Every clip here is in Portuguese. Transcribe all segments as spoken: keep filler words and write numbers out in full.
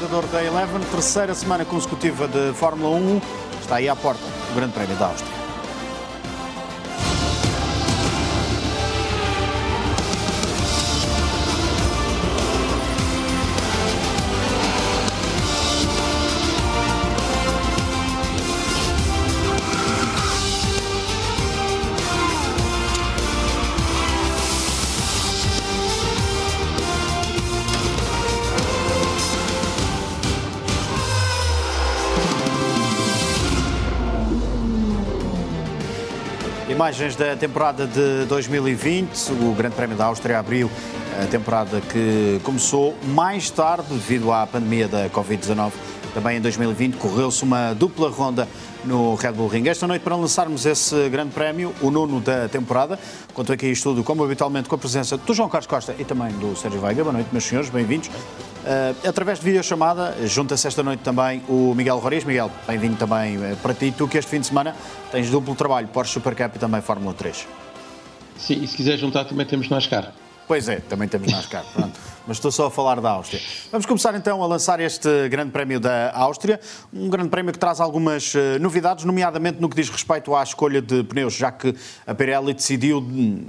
espectador da Eleven, terceira semana consecutiva de Fórmula um, está aí à porta o Grande Prémio da Áustria. Imagens da temporada de dois mil e vinte, o Grande Prémio da Áustria abriu a temporada que começou mais tarde devido à pandemia da covid dezanove. Também em dois mil e vinte correu-se uma dupla ronda no Red Bull Ring. Esta noite, para lançarmos esse Grande Prémio, o nono da temporada, conto aqui isto tudo, como habitualmente, com a presença do João Carlos Costa e também do Sérgio Veiga. Boa noite, meus senhores, bem-vindos. Uh, através de videochamada, junta-se esta noite também o Miguel Roriz. Miguel, bem-vindo também uh, para ti. Tu que este fim de semana tens duplo trabalho, Porsche Supercup e também Fórmula três. Sim, e se quiser juntar também temos NASCAR. Pois é, também temos NASCAR, pronto. Mas estou só a falar da Áustria. Vamos começar então a lançar este Grande Prémio da Áustria, um Grande Prémio que traz algumas uh, novidades, nomeadamente no que diz respeito à escolha de pneus, já que a Pirelli decidiu,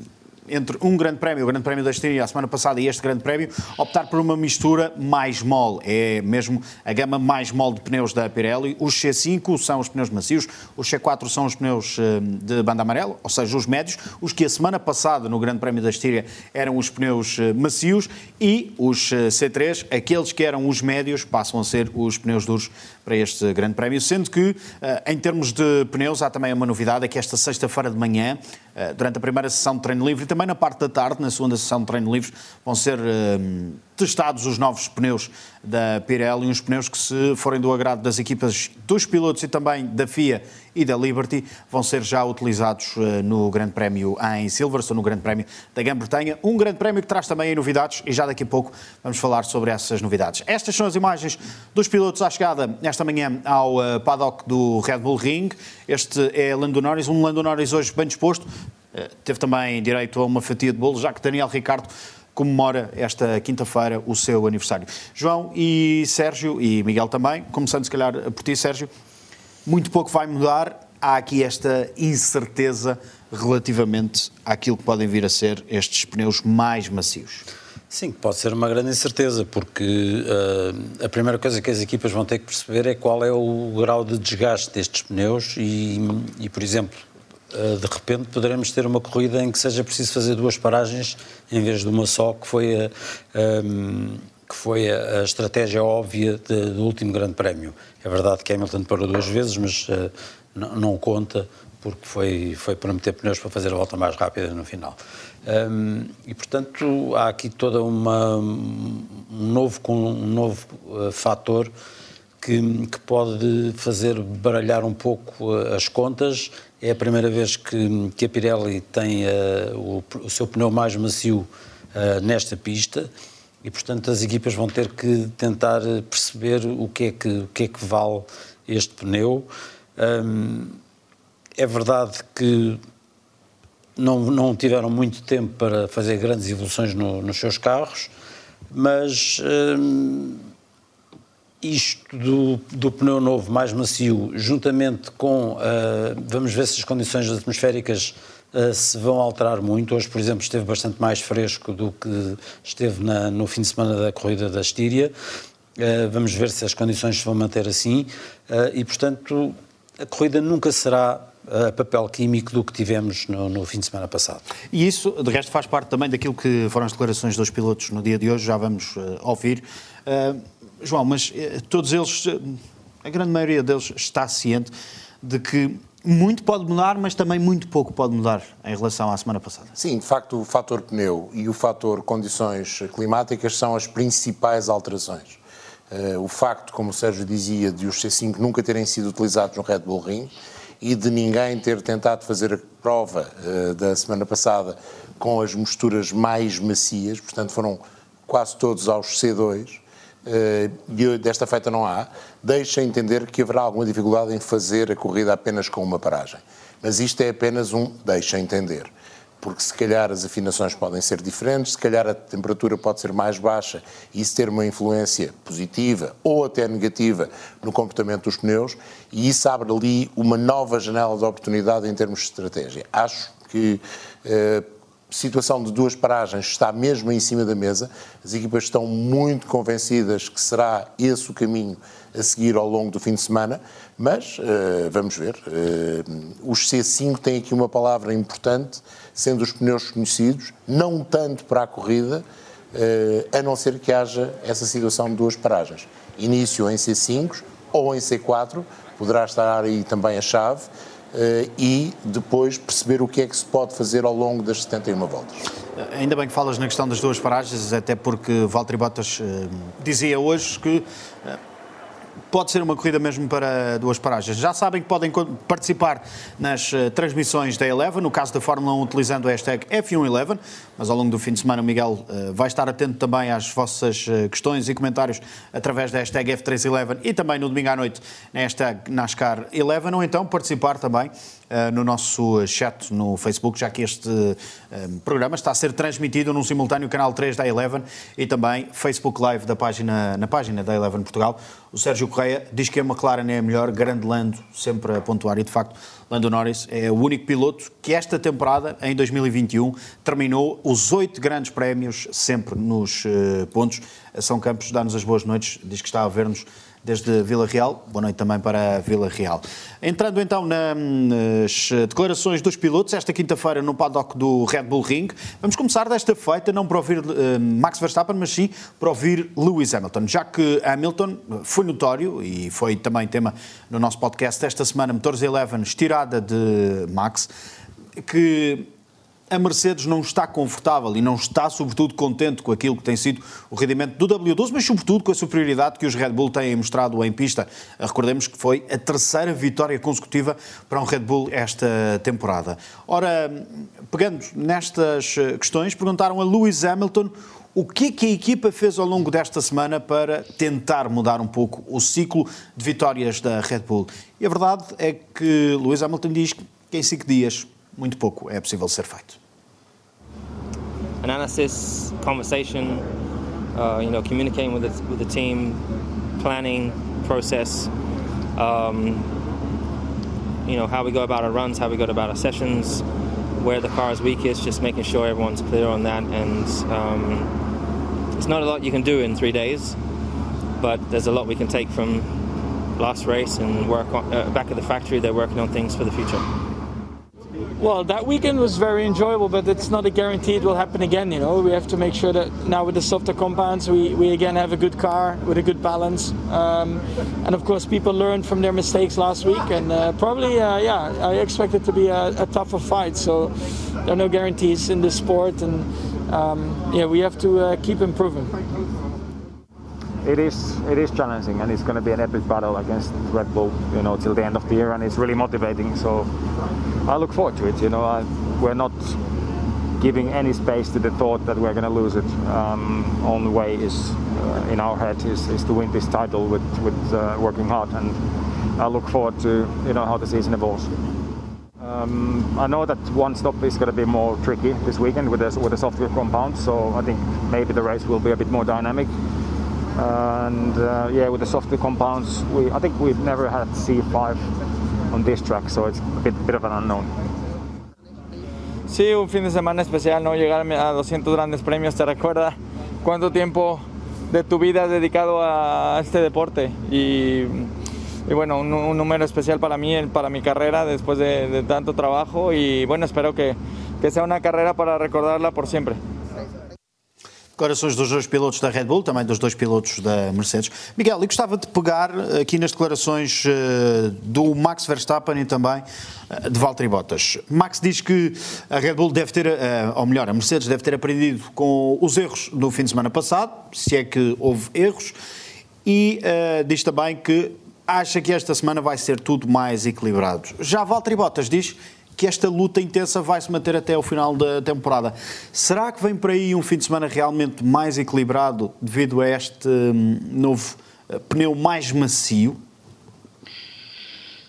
entre um Grande Prémio, o Grande Prémio da Estíria, a semana passada, e este Grande Prémio, optar por uma mistura mais mole. É mesmo a gama mais mole de pneus da Pirelli. Os C cinco são os pneus macios, os C quatro são os pneus de banda amarela, ou seja, os médios, os que a semana passada, no Grande Prémio da Estíria, eram os pneus macios, e os C três, aqueles que eram os médios, passam a ser os pneus duros para este Grande Prémio, sendo que, em termos de pneus, há também uma novidade, é que esta sexta-feira de manhã, durante a primeira sessão de treino livre, e também na parte da tarde, na segunda sessão de treino livre, vão ser uh, testados os novos pneus da Pirelli, uns pneus que, se forem do agrado das equipas dos pilotos e também da F I A e da Liberty, vão ser já utilizados uh, no Grande Prémio em Silverstone, no Grande Prémio da Grã-Bretanha. Um Grande Prémio que traz também novidades, e já daqui a pouco vamos falar sobre essas novidades. Estas são as imagens dos pilotos à chegada esta manhã ao uh, paddock do Red Bull Ring. Este é Lando Norris, um Lando Norris hoje bem disposto. Uh, teve também direito a uma fatia de bolo, já que Daniel Ricciardo comemora esta quinta-feira o seu aniversário. João e Sérgio, e Miguel também, começando se calhar por ti, Sérgio, muito pouco vai mudar. Há aqui esta incerteza relativamente àquilo que podem vir a ser estes pneus mais macios. Sim, pode ser uma grande incerteza, porque uh, a primeira coisa que as equipas vão ter que perceber é qual é o grau de desgaste destes pneus e, e por exemplo, de repente poderemos ter uma corrida em que seja preciso fazer duas paragens em vez de uma só, que foi a, um, que foi a, a estratégia óbvia de, do último Grande Prémio. É verdade que Hamilton parou duas vezes, mas uh, não, não conta, porque foi, foi para meter pneus para fazer a volta mais rápida no final. Um, e, portanto, há aqui toda uma, um novo, um novo uh, fator que, que pode fazer baralhar um pouco as contas. É a primeira vez que, que a Pirelli tem uh, o, o seu pneu mais macio uh, nesta pista e, portanto, as equipas vão ter que tentar perceber o que é que, o que, é que vale este pneu. Um, é verdade que não, não tiveram muito tempo para fazer grandes evoluções no, nos seus carros, mas um, isto do, do pneu novo mais macio, juntamente com, uh, vamos ver se as condições atmosféricas uh, se vão alterar muito. Hoje, por exemplo, esteve bastante mais fresco do que esteve na, no fim de semana da corrida da Estíria. Uh, vamos ver se as condições se vão manter assim uh, e, portanto, a corrida nunca será a papel químico do que tivemos no, no fim de semana passado. E isso, de resto, faz parte também daquilo que foram as declarações dos pilotos no dia de hoje, já vamos uh, ouvir. Uh, João, mas uh, todos eles, uh, a grande maioria deles está ciente de que muito pode mudar, mas também muito pouco pode mudar em relação à semana passada. Sim, de facto, o fator pneu e o fator condições climáticas são as principais alterações. Uh, o facto, como o Sérgio dizia, de os C cinco nunca terem sido utilizados no Red Bull Ring e de ninguém ter tentado fazer a prova uh, da semana passada com as misturas mais macias, portanto foram quase todos aos C dois, uh, e desta feita não há, deixa entender que haverá alguma dificuldade em fazer a corrida apenas com uma paragem. Mas isto é apenas um deixa entender. porque se calhar as afinações podem ser diferentes, se calhar a temperatura pode ser mais baixa e isso ter uma influência positiva ou até negativa no comportamento dos pneus, e isso abre ali uma nova janela de oportunidade em termos de estratégia. Acho que a situação de duas paragens está mesmo em cima da mesa, as equipas estão muito convencidas que será esse o caminho a seguir ao longo do fim de semana, mas uh, vamos ver. Uh, os C cinco têm aqui uma palavra importante, sendo os pneus conhecidos, não tanto para a corrida, uh, a não ser que haja essa situação de duas paragens. Início em C cinco ou em C quatro, poderá estar aí também a chave, uh, e depois perceber o que é que se pode fazer ao longo das setenta e uma voltas. Ainda bem que falas na questão das duas paragens, até porque Valtteri Bottas uh, dizia hoje que uh, pode ser uma corrida mesmo para duas paragens. Já sabem que podem participar nas uh, transmissões da Eleven, no caso da Fórmula um, utilizando a hashtag F um Eleven, mas ao longo do fim de semana o Miguel uh, vai estar atento também às vossas uh, questões e comentários através da hashtag F três Eleven e também no domingo à noite na hashtag NASCAR Eleven, ou então participar também Uh, no nosso chat no Facebook, já que este uh, programa está a ser transmitido num simultâneo canal três da Eleven e também Facebook Live da página, na página da Eleven Portugal. O Sérgio Correia diz que a McLaren é a melhor, grande Lando, sempre a pontuar, e de facto Lando Norris é o único piloto que esta temporada, em dois mil e vinte e um, terminou os oito grandes prémios sempre nos uh, pontos. A São Campos dá-nos as boas noites, diz que está a ver-nos desde Vila Real. Boa noite também para Vila Real. Entrando então nas declarações dos pilotos, esta quinta-feira no paddock do Red Bull Ring, vamos começar desta feita não para ouvir uh, Max Verstappen, mas sim para ouvir Lewis Hamilton, já que Hamilton foi notório, e foi também tema no nosso podcast esta semana, Motores Eleven, estirada de Max, que a Mercedes não está confortável e não está, sobretudo, contente com aquilo que tem sido o rendimento do W doze, mas, sobretudo, com a superioridade que os Red Bull têm mostrado em pista. Recordemos que foi a terceira vitória consecutiva para um Red Bull esta temporada. Ora, pegando nestas questões, perguntaram a Lewis Hamilton o que é que a equipa fez ao longo desta semana para tentar mudar um pouco o ciclo de vitórias da Red Bull. E a verdade é que Lewis Hamilton diz que em cinco dias muito pouco é possível ser feito. Analysis, conversation, uh, you know, communicating with the, with the team, planning, process, um, you know, how we go about our runs, how we go about our sessions, where the car is weakest, just making sure everyone's clear on that. And um, it's not a lot you can do in three days, but there's a lot we can take from last race and work on, uh, back at the factory. They're working on things for the future. Well, that weekend was very enjoyable, but it's not a guarantee it will happen again, you know. We have to make sure that now with the softer compounds, we, we again have a good car with a good balance. Um, and of course, people learned from their mistakes last week, and uh, probably, uh, yeah, I expect it to be a, a tougher fight. So there are no guarantees in this sport, and um, yeah, we have to uh, keep improving. It is it is challenging, and it's going to be an epic battle against Red Bull, you know, till the end of the year, and it's really motivating. So I look forward to it. You know, I, we're not giving any space to the thought that we're going to lose it. Um, only way is uh, in our head is, is to win this title with with uh, working hard, and I look forward to, you know, how the season evolves. Um, I know that one stop is going to be more tricky this weekend with the with the software compound, so I think maybe the race will be a bit more dynamic. And uh, yeah, with the software compounds, we I think we've never had C five on this track, so it's a bit, bit of an unknown. Sí, un fin de semana especial, ¿no? Llegar a doscientos grandes premios te recuerda cuánto tiempo de tu vida has dedicado a este deporte. Y, y bueno, un, un número especial para mí, para mi carrera, después de, de tanto trabajo. Y bueno, espero que, que sea una carrera para recordarla por siempre. Declarações dos dois pilotos da Red Bull, também dos dois pilotos da Mercedes. Miguel, eu gostava de pegar aqui nas declarações uh, do Max Verstappen e também uh, de Valtteri Bottas. Max diz que a Red Bull deve ter, uh, ou melhor, a Mercedes deve ter aprendido com os erros do fim de semana passado, se é que houve erros, e uh, diz também que acha que esta semana vai ser tudo mais equilibrado. Já Valtteri Bottas diz que esta luta intensa vai se manter até ao final da temporada. Será que vem por aí um fim de semana realmente mais equilibrado devido a este um, novo uh, pneu mais macio?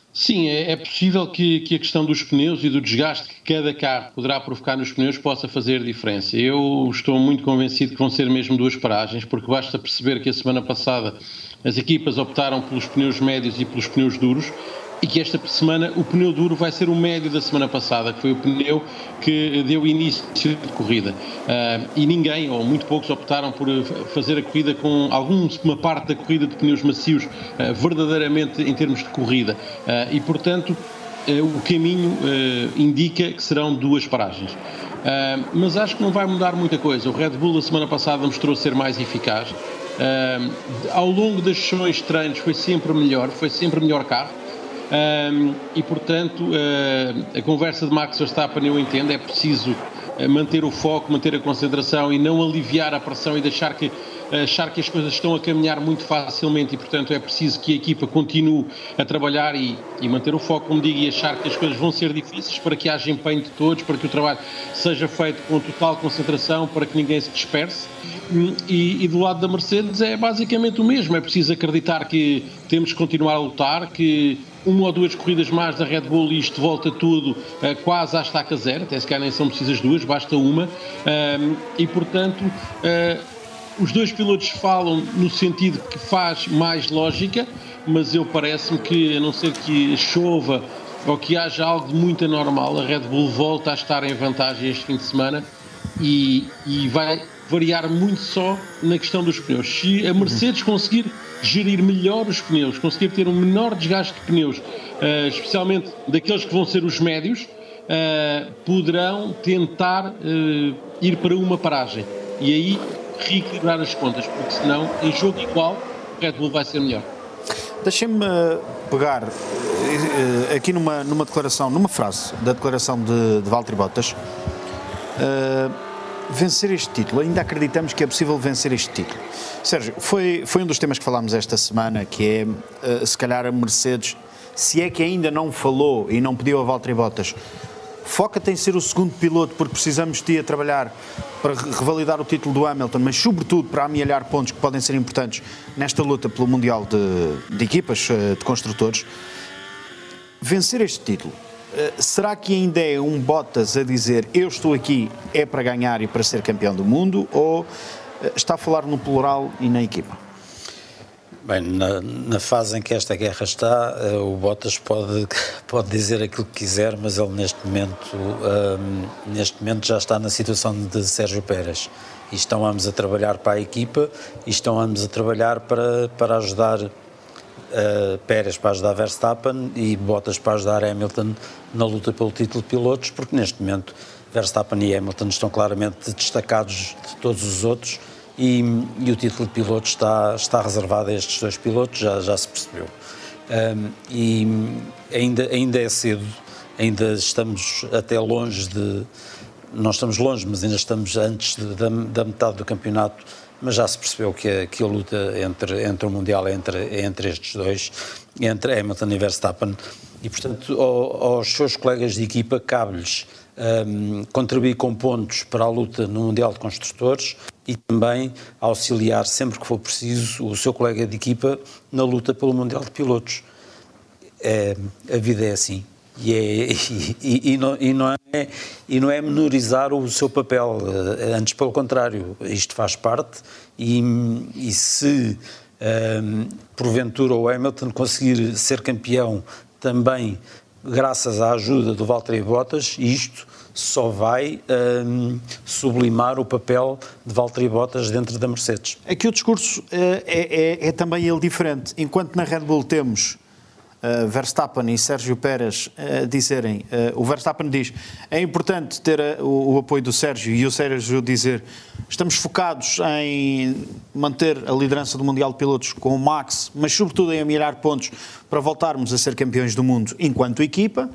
Sim, é, é possível que, que a questão dos pneus e do desgaste que cada carro poderá provocar nos pneus possa fazer diferença. Eu estou muito convencido que vão ser mesmo duas paragens, porque basta perceber que a semana passada as equipas optaram pelos pneus médios e pelos pneus duros, e que esta semana o pneu duro vai ser o médio da semana passada, que foi o pneu que deu início de corrida. Uh, e ninguém, ou muito poucos, optaram por fazer a corrida com alguma parte da corrida de pneus macios, uh, verdadeiramente em termos de corrida. Uh, e, portanto, uh, o caminho uh, indica que serão duas paragens. Uh, mas acho que não vai mudar muita coisa. O Red Bull, a semana passada, mostrou ser mais eficaz. Uh, ao longo das sessões de treinos foi sempre melhor, foi sempre melhor carro. Um, e portanto uh, a conversa de Max Verstappen, eu entendo, é preciso uh, manter o foco, manter a concentração e não aliviar a pressão e deixar que, uh, achar que as coisas estão a caminhar muito facilmente, e portanto é preciso que a equipa continue a trabalhar e, e manter o foco, como digo, e achar que as coisas vão ser difíceis para que haja empenho de todos, para que o trabalho seja feito com total concentração, para que ninguém se disperse. E, e do lado da Mercedes é basicamente o mesmo, é preciso acreditar que temos que continuar a lutar, que uma ou duas corridas mais da Red Bull e isto volta tudo uh, quase à estaca zero, até se calhar nem são precisas duas, basta uma, um, e portanto uh, os dois pilotos falam no sentido que faz mais lógica, mas eu parece-me que, a não ser que chova ou que haja algo de muito anormal, a Red Bull volta a estar em vantagem este fim de semana e, e vai variar muito só na questão dos pneus. Se a Mercedes conseguir gerir melhor os pneus, conseguir ter um menor desgaste de pneus, uh, especialmente daqueles que vão ser os médios, uh, poderão tentar uh, ir para uma paragem e aí reequilibrar as contas, porque senão, em jogo igual, o Red Bull vai ser melhor. Deixem-me pegar uh, aqui numa, numa declaração, numa frase da declaração de, de Valtteri Bottas. Uh, vencer este título, ainda acreditamos que é possível vencer este título. Sérgio, foi, foi um dos temas que falámos esta semana, que é, uh, se calhar a Mercedes, se é que ainda não falou e não pediu a Valtteri Bottas, foca-te em ser o segundo piloto, porque precisamos de ti a trabalhar para revalidar o título do Hamilton, mas sobretudo para amealhar pontos que podem ser importantes nesta luta pelo Mundial de, de equipas, uh, de construtores. Vencer este título, Uh, será que ainda é um Bottas a dizer eu estou aqui é para ganhar e para ser campeão do mundo, ou uh, está a falar no plural e na equipa? Bem, na, na fase em que esta guerra está, uh, o Bottas pode, pode dizer aquilo que quiser, mas ele neste momento, uh, neste momento já está na situação de Sérgio Pérez e estão ambos a trabalhar para a equipa e estão ambos a trabalhar para, para ajudar Uh, Pérez para ajudar Verstappen e Bottas para ajudar Hamilton na luta pelo título de pilotos, porque neste momento Verstappen e Hamilton estão claramente destacados de todos os outros e, e o título de pilotos está, está reservado a estes dois pilotos, já, já se percebeu. Um, e ainda, ainda é cedo, ainda estamos até longe de... Não estamos longe, mas ainda estamos antes de, da, da metade do campeonato, mas já se percebeu que a, que a luta entre, entre o Mundial é entre, é entre estes dois, entre Hamilton e Verstappen, e portanto ao, aos seus colegas de equipa cabe-lhes um, contribuir com pontos para a luta no Mundial de Construtores e também auxiliar sempre que for preciso o seu colega de equipa na luta pelo Mundial de Pilotos. É, a vida é assim. E, é, e, e, e, não, e, não é, e não é menorizar o seu papel, antes pelo contrário, isto faz parte e, e se um, porventura o Hamilton conseguir ser campeão também graças à ajuda do Valtteri Bottas, isto só vai um, sublimar o papel de Valtteri Bottas dentro da Mercedes. Aqui o discurso é, é, é também ele diferente. Enquanto na Red Bull temos Uh, Verstappen e Sérgio Pérez uh, dizerem, uh, o Verstappen diz é importante ter a, o, o apoio do Sérgio, e o Sérgio dizer estamos focados em manter a liderança do Mundial de Pilotos com o Max, mas sobretudo em amelhar pontos para voltarmos a ser campeões do mundo enquanto equipa.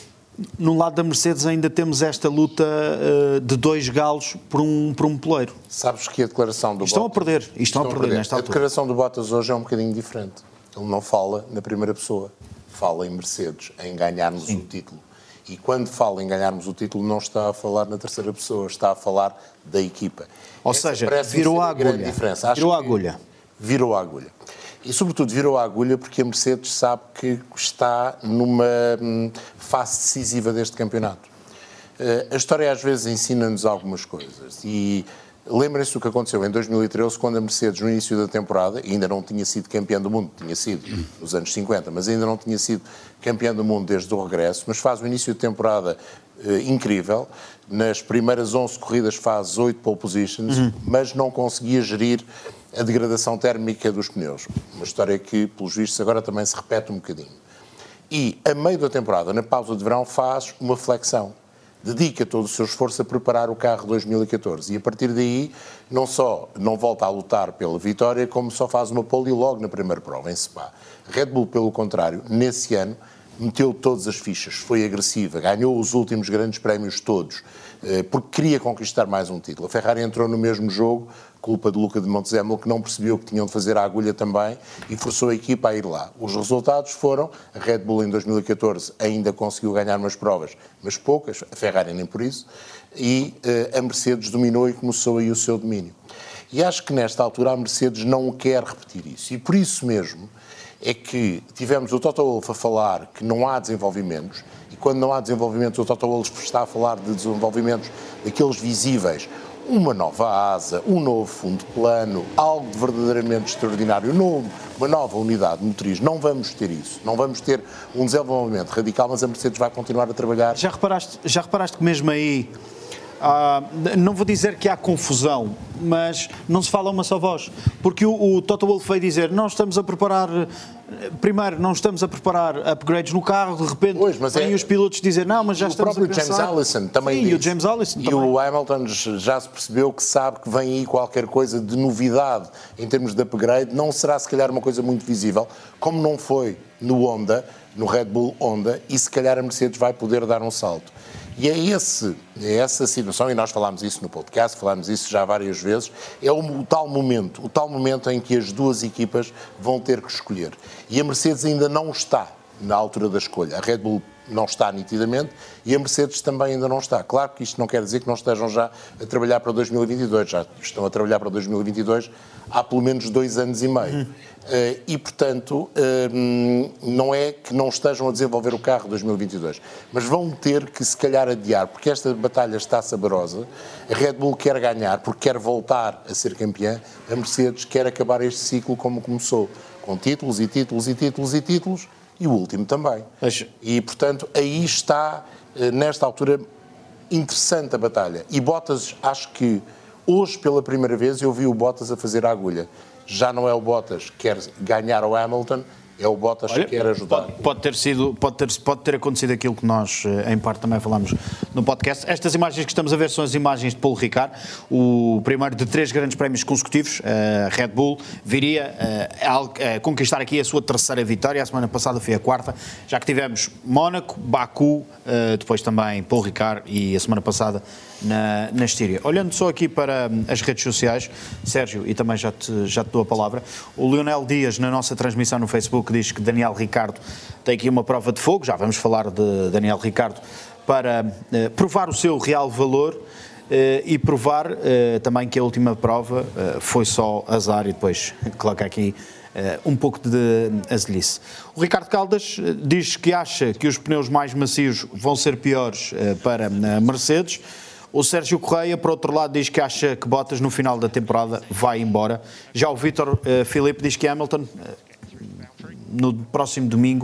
No lado da Mercedes ainda temos esta luta uh, de dois galos por um, por um poleiro. Sabes que a declaração do estão Bottas... a perder, estão, estão a perder, perder nesta altura. A declaração do Bottas hoje é um bocadinho diferente. Ele não fala na primeira pessoa, fala em Mercedes, em ganharmos Sim. o título. E quando fala em ganharmos o título, não está a falar na terceira pessoa, está a falar da equipa. Ou Essa seja, virou a agulha. Virou a agulha. virou a agulha. E, sobretudo, virou a agulha porque a Mercedes sabe que está numa hum, fase decisiva deste campeonato. Uh, a história às vezes ensina-nos algumas coisas e lembrem-se do que aconteceu em dois mil e treze, quando a Mercedes, no início da temporada, ainda não tinha sido campeã do mundo, tinha sido nos anos cinquenta, mas ainda não tinha sido campeã do mundo desde o regresso, mas faz o início de temporada uh, incrível. Nas primeiras onze corridas faz oito pole positions, uhum. mas não conseguia gerir a degradação térmica dos pneus. Uma história que, pelos vistos, agora também se repete um bocadinho. E, a meio da temporada, na pausa de verão, faz uma flexão. Dedica todo o seu esforço a preparar o carro dois mil e catorze. E, a partir daí, não só não volta a lutar pela vitória, como só faz uma pole logo na primeira prova, em Spa. A Red Bull, pelo contrário, nesse ano, meteu todas as fichas, foi agressiva, ganhou os últimos grandes prémios todos, porque queria conquistar mais um título. A Ferrari entrou no mesmo jogo, culpa de Luca de Montezemolo, que não percebeu que tinham de fazer a agulha também e forçou a equipa a ir lá. Os resultados foram, a Red Bull em dois mil e catorze ainda conseguiu ganhar umas provas, mas poucas, a Ferrari nem por isso, e uh, a Mercedes dominou e começou aí o seu domínio. E acho que nesta altura a Mercedes não quer repetir isso, e por isso mesmo é que tivemos o Toto Wolff a falar que não há desenvolvimentos, e quando não há desenvolvimentos o Toto Wolff está a falar de desenvolvimentos daqueles visíveis, uma nova asa, um novo fundo plano, algo de verdadeiramente extraordinário, novo, uma nova unidade motriz. Não vamos ter isso, não vamos ter um desenvolvimento radical, mas a Mercedes vai continuar a trabalhar. Já reparaste, já reparaste que mesmo aí, ah, não vou dizer que há confusão, mas não se fala uma só voz, porque o, o Toto Wolff veio dizer, nós estamos a preparar, primeiro, não estamos a preparar upgrades no carro, de repente pois, mas vêm é, os pilotos dizer, não, mas já estamos a pensar... O próprio James Allison também Sim, diz. E o James Allison e também. o Hamilton já se percebeu que sabe que vem aí qualquer coisa de novidade em termos de upgrade, não será se calhar uma coisa muito visível, como não foi no Honda, no Red Bull Honda, e se calhar a Mercedes vai poder dar um salto. E é, esse, é essa situação, e nós falámos isso no podcast, falámos isso já várias vezes, é o, o tal momento, o tal momento em que as duas equipas vão ter que escolher. E a Mercedes ainda não está na altura da escolha. A Red Bull não está nitidamente e a Mercedes também ainda não está. Claro que isto não quer dizer que não estejam já a trabalhar para dois mil e vinte e dois, já estão a trabalhar para dois mil e vinte e dois há pelo menos dois anos e meio. Uhum. Uh, e, portanto, uh, não é que não estejam a desenvolver o carro dois mil e vinte e dois, mas vão ter que, se calhar, adiar, porque esta batalha está saborosa. A Red Bull quer ganhar, porque quer voltar a ser campeã. A Mercedes quer acabar este ciclo como começou, com títulos e títulos e títulos e títulos, e o último também. Mas... E, portanto, aí está, uh, nesta altura, interessante a batalha. E Bottas, acho que hoje, pela primeira vez, eu vi o Bottas a fazer a agulha. Já não é o Bottas que quer ganhar ao Hamilton, é o Bottas Olha, que quer ajudar. Pode, pode, ter sido, pode, ter, pode ter acontecido aquilo que nós, em parte, também falámos no podcast. Estas imagens que estamos a ver são as imagens de Paul Ricard, o primeiro de três grandes prémios consecutivos. A Red Bull viria a, a conquistar aqui a sua terceira vitória. A semana passada foi a quarta, já que tivemos Mónaco, Baku, depois também Paul Ricard e a semana passada na, na Estíria. Olhando só aqui para as redes sociais, Sérgio, e também já te, já te dou a palavra, o Leonel Dias, na nossa transmissão no Facebook, diz que Daniel Ricciardo tem aqui uma prova de fogo, já vamos falar de Daniel Ricciardo, para uh, provar o seu real valor uh, e provar uh, também que a última prova uh, foi só azar e depois coloca aqui uh, um pouco de azelhice. O Ricardo Caldas uh, diz que acha que os pneus mais macios vão ser piores uh, para a Mercedes. O Sérgio Correia, por outro lado, diz que acha que Bottas no final da temporada vai embora. Já o Vítor uh, Filipe diz que Hamilton uh, no próximo domingo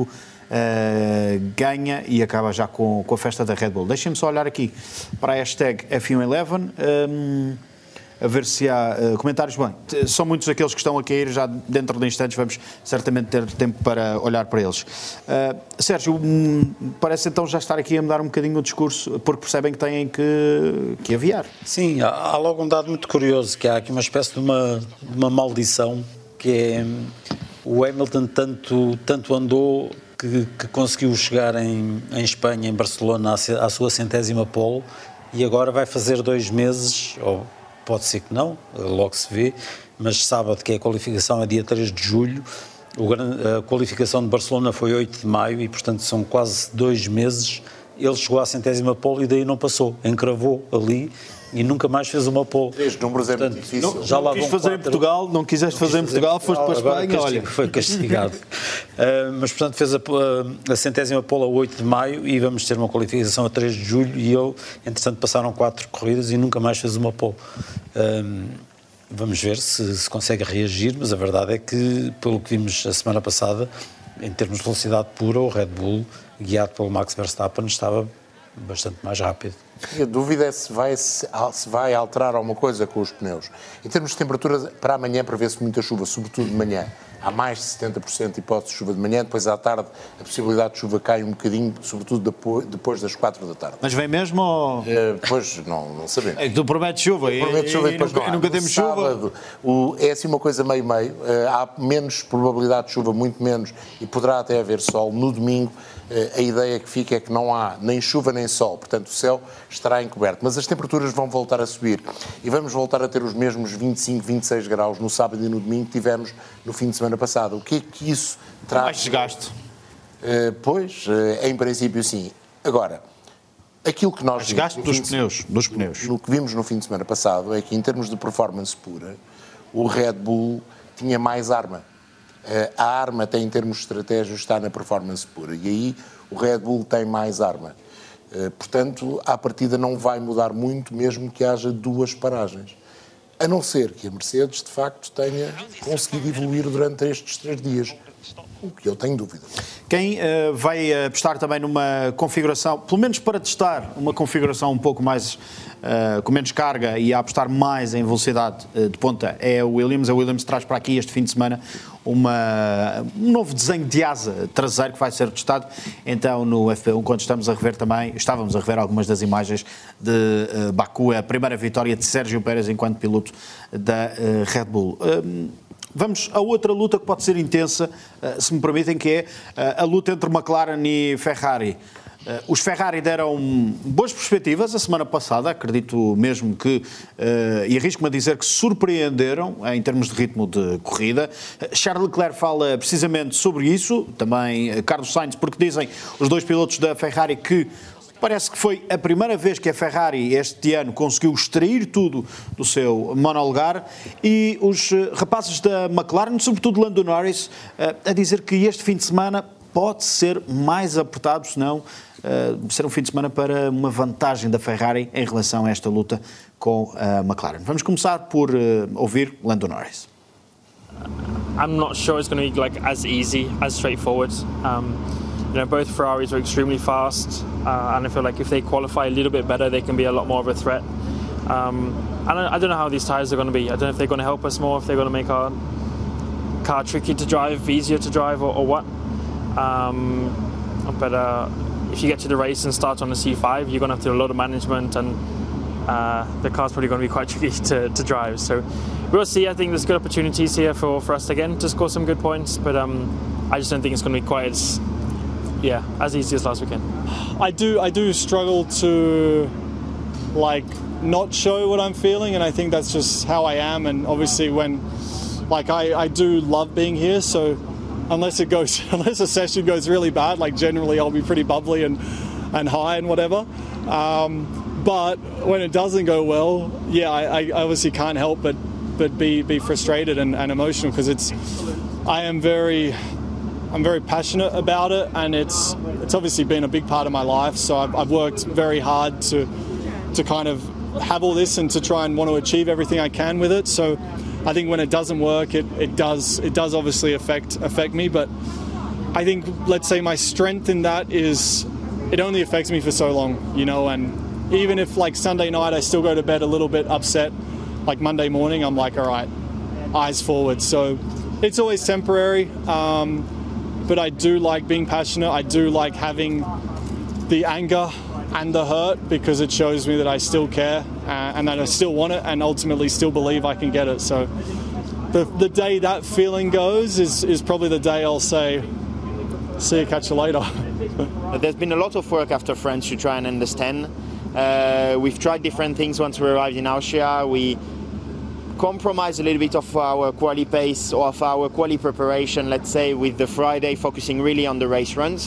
uh, ganha e acaba já com, com a festa da Red Bull. Deixem-me só olhar aqui para a hashtag F um onze um, a ver se há uh, comentários. Bem, são muitos aqueles que estão a cair, já dentro de instantes vamos certamente ter tempo para olhar para eles. Uh, Sérgio, um, parece então já estar aqui a mudar um bocadinho o discurso, porque percebem que têm que, que aviar. Sim, há, há logo um dado muito curioso, que há aqui uma espécie de uma, de uma maldição, que é o Hamilton tanto, tanto andou que, que conseguiu chegar em, em Espanha, em Barcelona, à, à sua centésima pole, e agora vai fazer dois meses, ou pode ser que não, logo se vê, mas sábado, que é a qualificação, é dia três de julho, o, a qualificação de Barcelona foi oito de maio e, portanto, são quase dois meses ele chegou à centésima pole e daí não passou, encravou ali e nunca mais fez uma pole. Três números é muito difícil. Não, já não lá quis fazer quatro, em Portugal, não quiseste não fazer em Portugal, foste para a Espanha, olha. Foi castigado. uh, mas, portanto, fez a, a, a centésima pole a oito de maio e vamos ter uma qualificação a três de julho e ele, entretanto, passaram quatro corridas e nunca mais fez uma pole. Uh, vamos ver se, se consegue reagir, mas a verdade é que, pelo que vimos a semana passada, em termos de velocidade pura, o Red Bull, guiado pelo Max Verstappen, estava bastante mais rápido. E a dúvida é se vai, se vai alterar alguma coisa com os pneus. Em termos de temperatura, para amanhã prevê-se muita chuva, sobretudo de manhã. Há mais de setenta por cento de hipótese de chuva de manhã, depois à tarde a possibilidade de chuva cai um bocadinho, sobretudo depois, depois das quatro da tarde. Mas vem mesmo ou... Uh, pois, não, não sabemos. É que tu prometes chuva e, prometes chuva e, e, depois nunca, não nunca temos sábado, chuva. O, é assim uma coisa meio-meio, uh, há menos probabilidade de chuva, muito menos, e poderá até haver sol. No domingo, uh, a ideia que fica é que não há nem chuva nem sol, portanto o céu estará encoberto. Mas as temperaturas vão voltar a subir e vamos voltar a ter os mesmos vinte e cinco, vinte e seis graus no sábado e no domingo que tivemos no fim de semana passado. O que é que isso traz? Mais desgaste. Uh, pois, uh, em princípio sim. Agora, aquilo que nós... Desgaste dos pneus, de, dos pneus. No que vimos no fim de semana passado é que em termos de performance pura, o Red Bull tinha mais arma. Uh, a arma até em termos de estratégia está na performance pura e aí o Red Bull tem mais arma. Uh, portanto, à partida não vai mudar muito, mesmo que haja duas paragens. A não ser que a Mercedes, de facto, tenha conseguido evoluir durante estes três dias. O que eu tenho dúvida. Quem uh, vai apostar também numa configuração, pelo menos para testar, uma configuração um pouco mais, uh, com menos carga e a apostar mais em velocidade uh, de ponta, é o Williams. A Williams traz para aqui este fim de semana uma, um novo desenho de asa traseiro que vai ser testado então no F P um, quando estamos a rever também, estávamos a rever algumas das imagens de uh, Baku, a primeira vitória de Sérgio Pérez enquanto piloto da uh, Red Bull. Um, Vamos a outra luta que pode ser intensa, uh, se me permitem, que é uh, a luta entre McLaren e Ferrari. Uh, os Ferrari deram boas perspectivas a semana passada, acredito mesmo que, uh, e arrisco-me a dizer que surpreenderam uh, em termos de ritmo de corrida. Uh, Charles Leclerc fala precisamente sobre isso, também uh, Carlos Sainz, porque dizem os dois pilotos da Ferrari que parece que foi a primeira vez que a Ferrari este ano conseguiu extrair tudo do seu monolugar, e os rapazes da McLaren, sobretudo Lando Norris, a dizer que este fim de semana pode ser mais apertado, se não ser um fim de semana para uma vantagem da Ferrari em relação a esta luta com a McLaren. Vamos começar por ouvir Lando Norris. I'm not sure it's going to be like as easy, as straightforward. Um, You know, both Ferraris are extremely fast, uh, and I feel like if they qualify a little bit better, they can be a lot more of a threat. Um, and I, I don't know how these tyres are going to be. I don't know if they're going to help us more, if they're going to make our car tricky to drive, easier to drive, or, or what. Um, but uh, if you get to the race and start on the C five, you're going to have to do a lot of management, and uh, the car's probably going to be quite tricky to, to drive. So we'll see. I think there's good opportunities here for, for us again to score some good points, but um, I just don't think it's going to be quite as Yeah, as easy as last weekend. I do I do struggle to like not show what I'm feeling, and I think that's just how I am. And obviously when like I, I do love being here, so unless it goes unless a session goes really bad, like generally I'll be pretty bubbly and, and high and whatever. Um, but when it doesn't go well, yeah, I, I obviously can't help but but be be frustrated and, and emotional, because it's I am very I'm very passionate about it, and it's it's obviously been a big part of my life. So I've, I've worked very hard to to kind of have all this and to try and want to achieve everything I can with it. So I think when it doesn't work, it, it does it does obviously affect affect me. But I think, let's say, my strength in that is it only affects me for so long, you know. And even if like Sunday night I still go to bed a little bit upset, like Monday morning I'm like, all right, eyes forward. So it's always temporary. Um, But I do like being passionate. I do like having the anger and the hurt, because it shows me that I still care uh, and that I still want it, and ultimately still believe I can get it. So the the day that feeling goes is, is probably the day I'll say, see you, catch you later. There's been a lot of work after France to try and understand. Uh, we've tried different things once we arrived in Austria. We compromise a little bit of our quali pace or of our quali preparation, let's say, with the Friday focusing really on the race runs.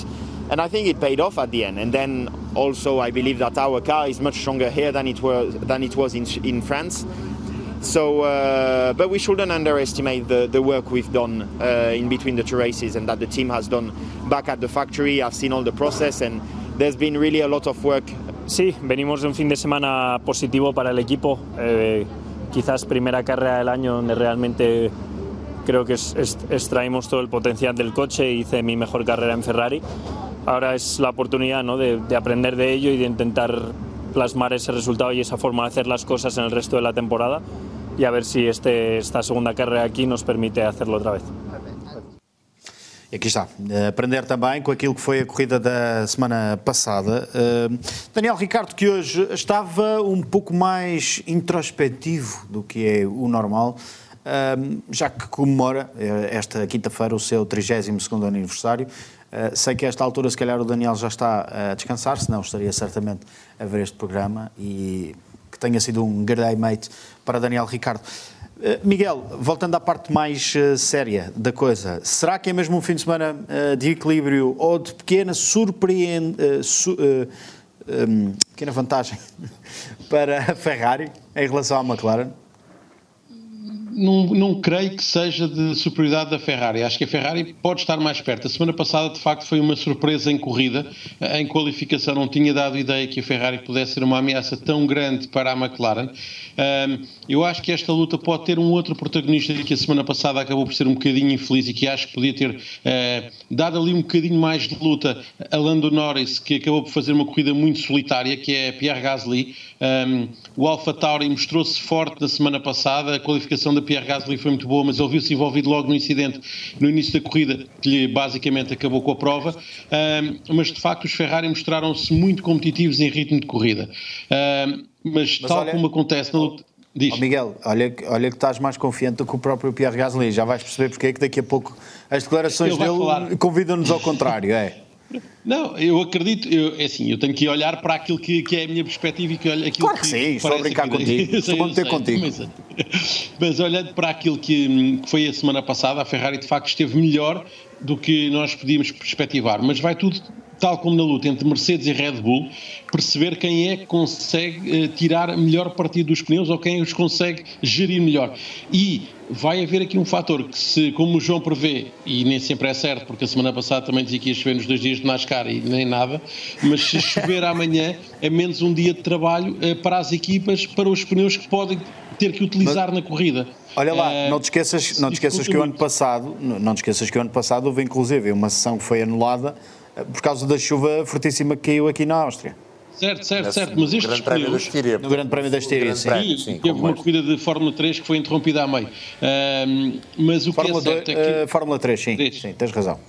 and I think it paid off at the end. And then also I believe that our car is much stronger here than it was than it was in in France. So, uh, but we shouldn't underestimate the, the work we've done uh, in between the two races and that the team has done back at the factory. I've seen all the process and there's been really a lot of work. Sí, venimos de un fin de semana positivo para el equipo. Eh, quizás primera carrera del año donde realmente creo que es, es, extraímos todo el potencial del coche. Hice mi mejor carrera en Ferrari. Ahora es la oportunidad, ¿no?, de, de aprender de ello y de intentar plasmar ese resultado y esa forma de hacer las cosas en el resto de la temporada y a ver si este, esta segunda carrera aquí nos permite hacerlo otra vez. E aqui está, aprender também com aquilo que foi a corrida da semana passada. Daniel Ricciardo, que hoje estava um pouco mais introspectivo do que é o normal, já que comemora esta quinta-feira o seu trigésimo segundo aniversário. Uh, sei que a esta altura se calhar o Daniel já está a descansar, senão estaria certamente a ver este programa, e que tenha sido um good day mate para Daniel Ricciardo. Uh, Miguel, voltando à parte mais uh, séria da coisa, será que é mesmo um fim de semana uh, de equilíbrio ou de pequena surpreende, uh, su, uh, um, pequena vantagem para a Ferrari em relação à McLaren? Não, não creio que seja de superioridade da Ferrari. Acho que a Ferrari pode estar mais perto. A semana passada, de facto, foi uma surpresa em corrida. Em qualificação não tinha dado ideia que a Ferrari pudesse ser uma ameaça tão grande para a McLaren. Um, eu acho que esta luta pode ter um outro protagonista que a semana passada acabou por ser um bocadinho infeliz e que acho que podia ter uh, dado ali um bocadinho mais de luta a Lando Norris, que acabou por fazer uma corrida muito solitária, que é Pierre Gasly. Um, o AlphaTauri mostrou-se forte na semana passada. A qualificação da Pierre Gasly foi muito boa, mas ele viu-se envolvido logo no incidente no início da corrida, que lhe basicamente acabou com a prova. Um, mas de facto os Ferrari mostraram-se muito competitivos em ritmo de corrida. Um, mas, mas tal olha, como acontece na luta... Oh Miguel, olha, olha que estás mais confiante do que o próprio Pierre Gasly. Já vais perceber porque é que daqui a pouco as declarações dele convidam-nos ao contrário, é? Não, eu acredito, eu, é assim, eu tenho que olhar para aquilo que, que é a minha perspectiva e que olha aquilo claro que, que sim, estou a brincar contigo, estou a meter contigo. Mas, mas olhando para aquilo que, que foi a semana passada, a Ferrari de facto esteve melhor do que nós podíamos perspectivar, mas vai tudo, tal como na luta entre Mercedes e Red Bull, perceber quem é que consegue uh, tirar melhor partido dos pneus ou quem os consegue gerir melhor. E vai haver aqui um fator que, se, como o João prevê, e nem sempre é certo, porque a semana passada também dizia que ia chover nos dois dias de NASCAR e nem nada, mas se chover amanhã é menos um dia de trabalho uh, para as equipas, para os pneus que podem ter que utilizar mas, na corrida. Olha lá, uh, não te esqueças, não te esqueças que o ano passado, não te esqueças que o ano passado houve inclusive uma sessão que foi anulada por causa da chuva fortíssima que caiu aqui na Áustria. Certo, certo, certo, mas estes pneus... No Grande Prémio da Estíria, sim. Sim, sim, houve uma corrida de Fórmula três que foi interrompida a meio. Uh, mas o Fórmula que é certo dois, é que... Uh, Fórmula três, sim, três. Sim, tens razão.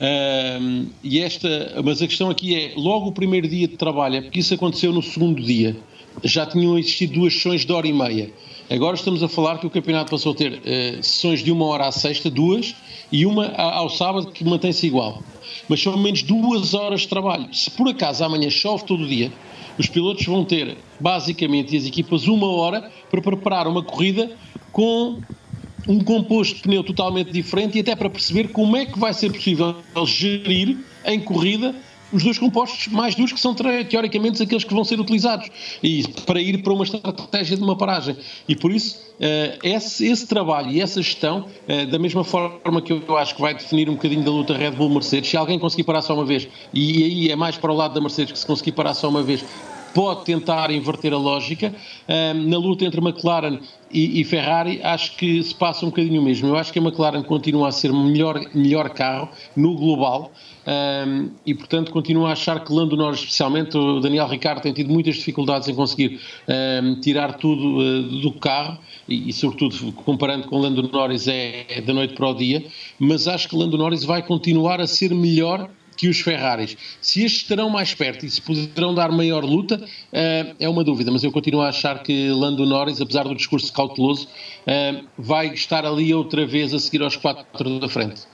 Uh, e esta, mas a questão aqui é, logo o primeiro dia de trabalho, é porque isso aconteceu no segundo dia, já tinham existido duas sessões de hora e meia. Agora estamos a falar que o campeonato passou a ter uh, sessões de uma hora à sexta, duas, e uma ao sábado, que mantém-se igual. Mas são menos duas horas de trabalho. Se por acaso amanhã chove todo o dia, os pilotos vão ter, basicamente, e as equipas, uma hora para preparar uma corrida com um composto de pneu totalmente diferente e até para perceber como é que vai ser possível gerir em corrida os dois compostos mais duros que são teoricamente aqueles que vão ser utilizados e para ir para uma estratégia de uma paragem. E por isso uh, esse, esse trabalho e essa gestão, uh, da mesma forma que eu, eu acho que vai definir um bocadinho da luta Red Bull-Mercedes, se alguém conseguir parar só uma vez, e, e aí é mais para o lado da Mercedes, que se conseguir parar só uma vez pode tentar inverter a lógica. Um, na luta entre McLaren e, e Ferrari acho que se passa um bocadinho o mesmo. Eu acho que a McLaren continua a ser o melhor, melhor carro no global, um, e portanto continuo a achar que Lando Norris, especialmente o Daniel Ricciardo, tem tido muitas dificuldades em conseguir um, tirar tudo uh, do carro e, e sobretudo comparando com Lando Norris é, é da noite para o dia, mas acho que Lando Norris vai continuar a ser melhor que os Ferraris. Se estes estarão mais perto e se poderão dar maior luta, uh, é uma dúvida, mas eu continuo a achar que Lando Norris, apesar do discurso cauteloso, uh, vai estar ali outra vez a seguir aos quatro da frente.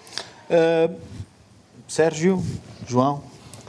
Uh, Sérgio, João?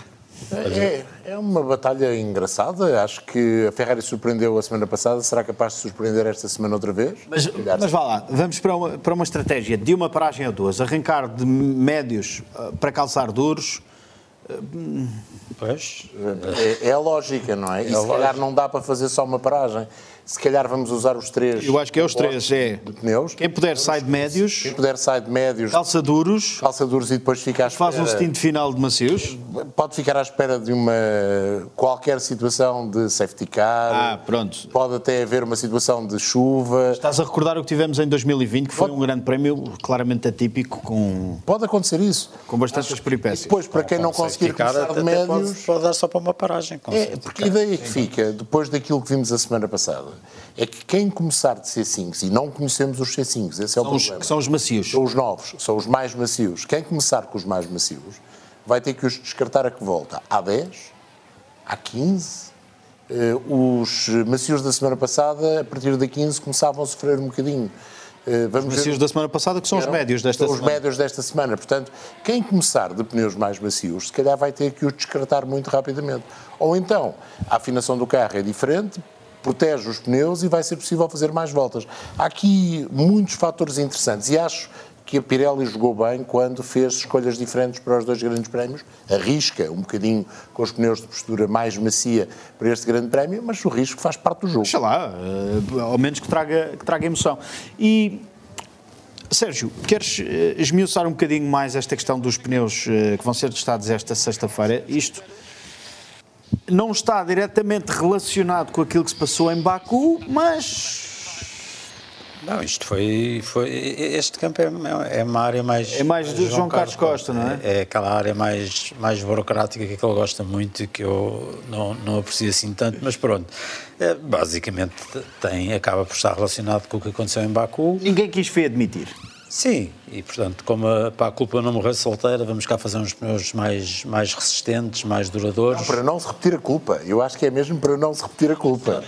É, é uma batalha engraçada. Acho que a Ferrari surpreendeu a semana passada. Será capaz de surpreender esta semana outra vez? Mas, mas vá lá, vamos para uma, para uma estratégia de uma paragem ou duas. Arrancar de médios uh, para calçar duros. Pois. É, é a lógica, não é? E se calhar não dá para fazer só uma paragem. Se calhar vamos usar os três. Eu acho que é os três, é. De pneus. Quem puder sai de médios. Quem puder sai de médios. Calça duros. Calça duros e depois fica à espera. Faz um stint final de macios. Pode ficar à espera de uma qualquer situação de safety car. Ah, pronto. Pode até haver uma situação de chuva. Estás a recordar o que tivemos em dois mil e vinte, que foi pode... um grande prémio claramente atípico, com... Pode acontecer isso. Com bastantes peripécias. Depois, para quem não conseguir começar de médios... Pode, pode dar só para uma paragem. É, porque a ideia que fica, depois daquilo que vimos a semana passada, é que quem começar de C cinco, e não conhecemos os C cinco, esse é o são problema. Os, que são os macios. São os novos, são os mais macios. Quem começar com os mais macios vai ter que os descartar a que volta? Há dez? Há quinze? Uh, os macios da semana passada, a partir da quinze, começavam a sofrer um bocadinho. Uh, vamos os macios ver... da semana passada, que são Eram, os médios desta são semana. Os médios desta semana. Portanto, quem começar de pneus mais macios, se calhar vai ter que os descartar muito rapidamente. Ou então, a afinação do carro é diferente, protege os pneus e vai ser possível fazer mais voltas. Há aqui muitos fatores interessantes e acho que a Pirelli jogou bem quando fez escolhas diferentes para os dois grandes prémios, arrisca um bocadinho com os pneus de postura mais macia para este grande prémio, mas o risco faz parte do jogo. Deixa lá, ao menos que traga, que traga emoção. E, Sérgio, queres esmiuçar um bocadinho mais esta questão dos pneus que vão ser testados esta sexta-feira? Isto não está diretamente relacionado com aquilo que se passou em Baku, mas... Não, isto foi... foi este campo é, é uma área mais... É mais de João, João Carlos Costa, Costa, não é? É aquela área mais, mais burocrática que ele gosta muito e que eu não, não aprecio assim tanto, mas pronto. É, basicamente tem, acaba por estar relacionado com o que aconteceu em Baku. Ninguém quis foi admitir. Sim, e portanto, como a, para a culpa não morrer solteira, vamos cá fazer uns pneus mais, mais resistentes, mais duradouros. Não, para não se repetir a culpa, eu acho que é mesmo para não se repetir a culpa.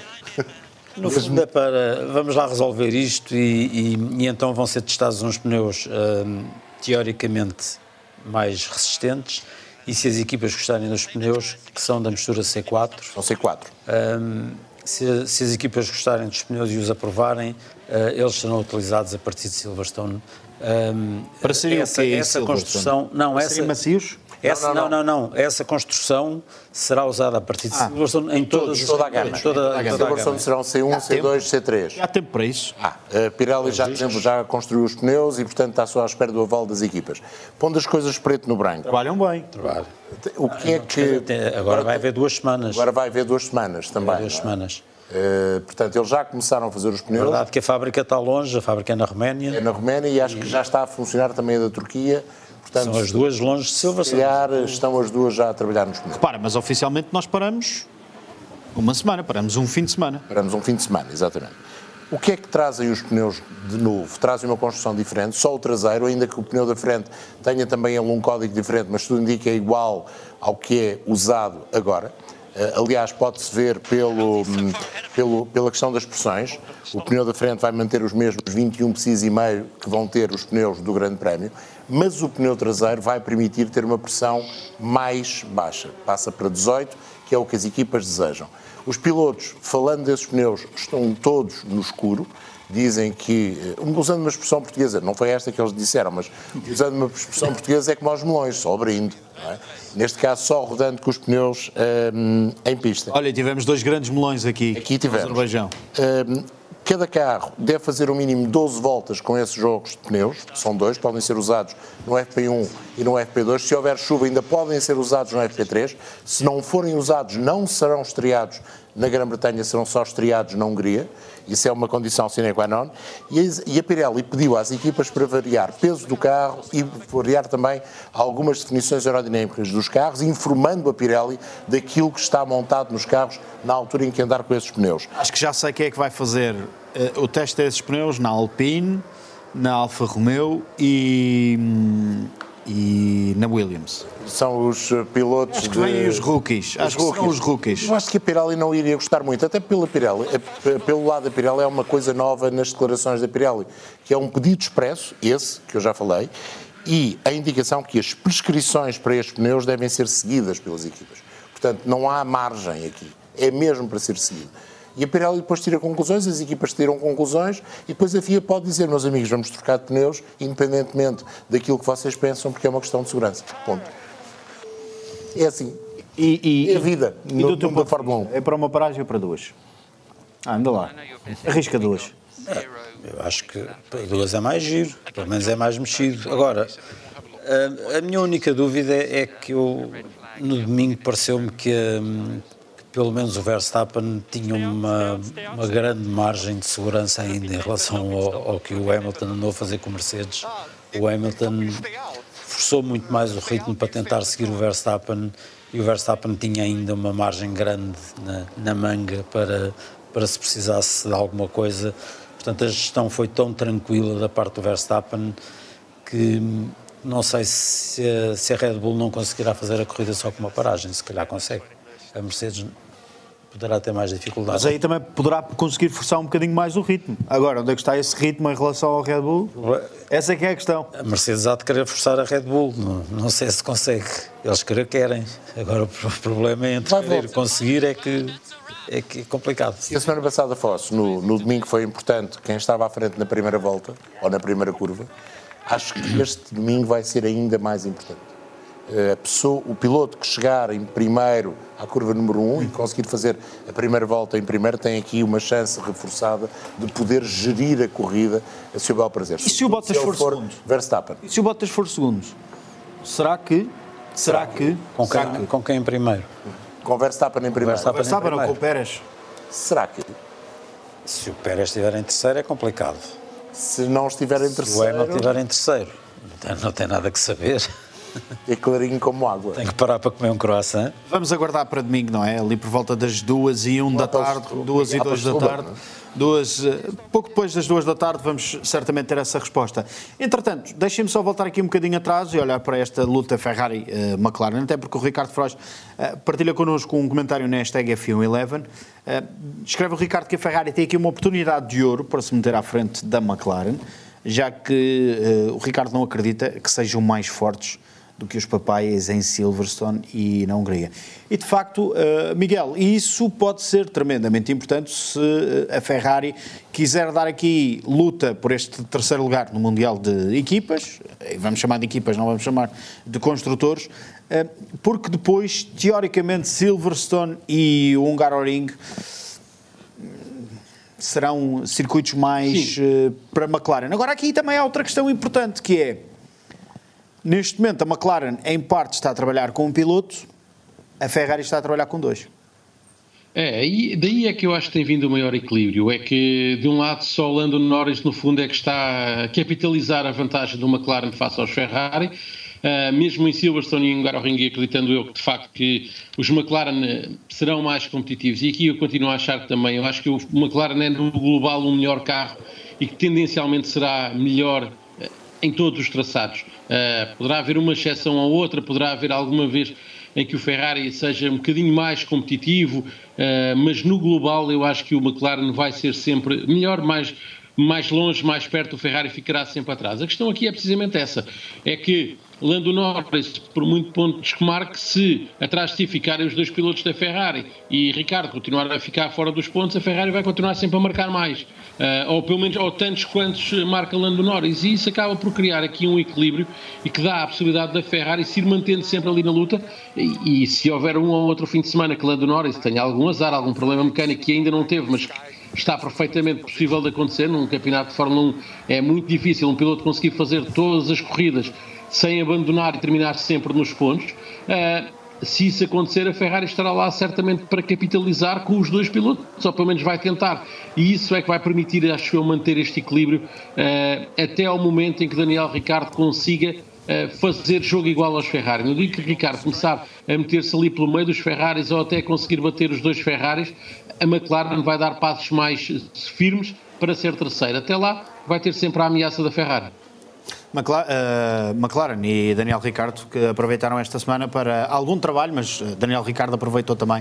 No fundo é para, vamos lá resolver isto e, e, e então vão ser testados uns pneus hum, teoricamente mais resistentes e se as equipas gostarem dos pneus, que são da mistura C quatro... São C quatro. Hum, se, se as equipas gostarem dos pneus e os aprovarem, Uh, eles serão utilizados a partir de Silverstone. Um, para serem essa, o quê? Essa construção, não, para essa serem macios? Essa, não, não, não, não. Essa construção será usada a partir de ah, Silverstone em todas, todos, toda a gama. Toda, toda a Silverstone serão C um, C dois, C três. Há tempo para isso. Ah, a Pirelli já, por exemplo, já construiu os pneus e, portanto, está só à espera do aval das equipas. Pondo as coisas preto no branco. Trabalham bem. Trabalham. O que é que... Agora vai haver duas semanas. Agora vai haver duas semanas também. Duas semanas. Uh, portanto, eles já começaram a fazer os pneus. É verdade que a fábrica está longe, a fábrica é na Roménia. É na Roménia e acho e... que já está a funcionar também a da Turquia. Portanto, são as duas longe de Silverstone. Se calhar estão as duas já a trabalhar nos pneus. Repara, mas oficialmente nós paramos uma semana, paramos um fim de semana. Paramos um fim de semana, exatamente. O que é que trazem os pneus de novo? Trazem uma construção diferente, só o traseiro, ainda que o pneu da frente tenha também um código diferente, mas tudo indica é igual ao que é usado agora. Uh, aliás, pode-se ver pelo, um, pelo, pela questão das pressões. O pneu da frente vai manter os mesmos vinte e um precis e meio que vão ter os pneus do Grande Prémio, mas o pneu traseiro vai permitir ter uma pressão mais baixa. Passa para dezoito, que é o que as equipas desejam. Os pilotos, falando desses pneus, estão todos no escuro. Dizem que, usando uma expressão portuguesa, não foi esta que eles disseram, mas usando uma expressão portuguesa é como aos melões, só abrindo. Não é? Neste caso, só rodando com os pneus um, em pista. Olha, tivemos dois grandes melões aqui, aqui tivemos. no Azerbaijão. Um, cada carro deve fazer um mínimo de doze voltas com esses jogos de pneus, são dois, podem ser usados no F P um e no F P dois. Se houver chuva, ainda podem ser usados no F P três. Se não forem usados, não serão estreados na Grã-Bretanha, serão só estreados na Hungria. Isso é uma condição sine qua non. E a Pirelli pediu às equipas para variar peso do carro e variar também algumas definições aerodinâmicas dos carros, informando a Pirelli daquilo que está montado nos carros na altura em que andar com esses pneus. Acho que já sei quem é que vai fazer uh, o teste desses pneus na Alpine, na Alfa Romeo e, e na Williams. São os pilotos. Acho que vêm de... os rookies. Acho que são os rookies. Eu acho que a Pirelli não iria gostar muito, até pela Pirelli. Pelo lado da Pirelli é uma coisa nova nas declarações da Pirelli, que é um pedido expresso, esse que eu já falei, e a indicação que as prescrições para estes pneus devem ser seguidas pelas equipas. Portanto, não há margem aqui. É mesmo para ser seguido. E a Pirelli depois tira conclusões, as equipas tiram conclusões e depois a F I A pode dizer, meus amigos, vamos trocar de pneus, independentemente daquilo que vocês pensam, porque é uma questão de segurança. Ponto. É assim. E, e, é a vida e no, do teu da Fórmula um. É para uma paragem ou para duas? Ah, anda lá. Arrisca duas. É, eu acho que para duas é mais giro, pelo menos é mais mexido. Agora, a, a minha única dúvida é que eu, no domingo, pareceu-me que, um, que pelo menos o Verstappen tinha uma, uma grande margem de segurança ainda em relação ao, ao que o Hamilton andou a fazer com o Mercedes. O Hamilton forçou muito mais o ritmo para tentar seguir o Verstappen e o Verstappen tinha ainda uma margem grande na, na manga para, para se precisasse de alguma coisa. Portanto, a gestão foi tão tranquila da parte do Verstappen que não sei se a, se a Red Bull não conseguirá fazer a corrida só com uma paragem, se calhar consegue. A Mercedes poderá ter mais dificuldades. Mas aí também poderá conseguir forçar um bocadinho mais o ritmo. Agora, onde é que está esse ritmo em relação ao Red Bull? Essa é que é a questão. A Mercedes há de querer forçar a Red Bull, não, não sei se consegue. Eles querer querem. Agora o problema é entre querer e conseguir é que, é que é complicado. Se a semana passada fosse, no, no domingo foi importante quem estava à frente na primeira volta, ou na primeira curva, acho que este domingo vai ser ainda mais importante. A pessoa, o piloto que chegar em primeiro à curva número um e conseguir fazer a primeira volta em primeiro tem aqui uma chance reforçada de poder gerir a corrida a seu bel prazer. E se o Bottas for, for segundo? Verstappen. E se o Bottas for segundo? Será que... Será que... Com, será quem, que... com quem em primeiro? Com Verstappen em primeiro. Verstappen, Verstappen ou com o Pérez? Será que... Se o Pérez estiver em terceiro é complicado. Se não estiver em terceiro... Se o Hamilton estiver em terceiro, não tem, não tem nada que saber. É clarinho como água. Tem que parar para comer um croissant. Vamos aguardar para domingo, não é? Ali por volta das duas e um da tarde, duas e dois da tarde, duas, pouco depois das duas da tarde vamos certamente ter essa resposta. Entretanto, deixem-me só voltar aqui um bocadinho atrás e olhar para esta luta Ferrari-McLaren, até porque o Ricardo Frois uh, partilha connosco um comentário na hashtag F um onze. Uh, escreve o Ricardo que a Ferrari tem aqui uma oportunidade de ouro para se meter à frente da McLaren, já que uh, o Ricardo não acredita que sejam mais fortes do que os papaias em Silverstone e na Hungria. E de facto, uh, Miguel, isso pode ser tremendamente importante se a Ferrari quiser dar aqui luta por este terceiro lugar no Mundial de Equipas, vamos chamar de equipas, não vamos chamar de construtores, uh, porque depois, teoricamente, Silverstone e o Hungaroring serão circuitos mais uh, para McLaren. Agora aqui também há outra questão importante, que é, neste momento, a McLaren, em parte, está a trabalhar com um piloto, a Ferrari está a trabalhar com dois. É, e daí é que eu acho que tem vindo o maior equilíbrio. É que, de um lado, só o Lando Norris, no fundo, é que está a capitalizar a vantagem do McLaren face aos Ferrari. Uh, mesmo em Silverstone e em Hungaroring, acreditando eu que, de facto, que os McLaren serão mais competitivos. E aqui eu continuo a achar que também, eu acho que o McLaren é, no global, um melhor carro e que, tendencialmente, será melhor em todos os traçados. Uh, poderá haver uma exceção ou outra, poderá haver alguma vez em que o Ferrari seja um bocadinho mais competitivo, uh, mas no global eu acho que o McLaren vai ser sempre melhor, mais, mais longe, mais perto, o Ferrari ficará sempre atrás. A questão aqui é precisamente essa, é que Lando Norris, por muito pontos que marque, se atrás de si ficarem os dois pilotos da Ferrari e Ricardo continuar a ficar fora dos pontos, a Ferrari vai continuar sempre a marcar mais, uh, ou pelo menos ou tantos quantos marca Lando Norris, e isso acaba por criar aqui um equilíbrio e que dá a possibilidade da Ferrari se ir mantendo sempre ali na luta, e, e se houver um ou outro fim de semana que Lando Norris tenha algum azar, algum problema mecânico que ainda não teve, mas está perfeitamente possível de acontecer num campeonato de Fórmula um, é muito difícil um piloto conseguir fazer todas as corridas sem abandonar e terminar sempre nos pontos. Uh, se isso acontecer, a Ferrari estará lá certamente para capitalizar com os dois pilotos, ou pelo menos vai tentar, e isso é que vai permitir, acho eu, manter este equilíbrio uh, até ao momento em que Daniel Ricciardo consiga uh, fazer jogo igual aos Ferrari. No dia que Ricciardo começar a meter-se ali pelo meio dos Ferraris ou até conseguir bater os dois Ferraris, a McLaren vai dar passos mais firmes para ser terceira. Até lá vai ter sempre a ameaça da Ferrari. McLaren e Daniel Ricciardo, que aproveitaram esta semana para algum trabalho, mas Daniel Ricciardo aproveitou também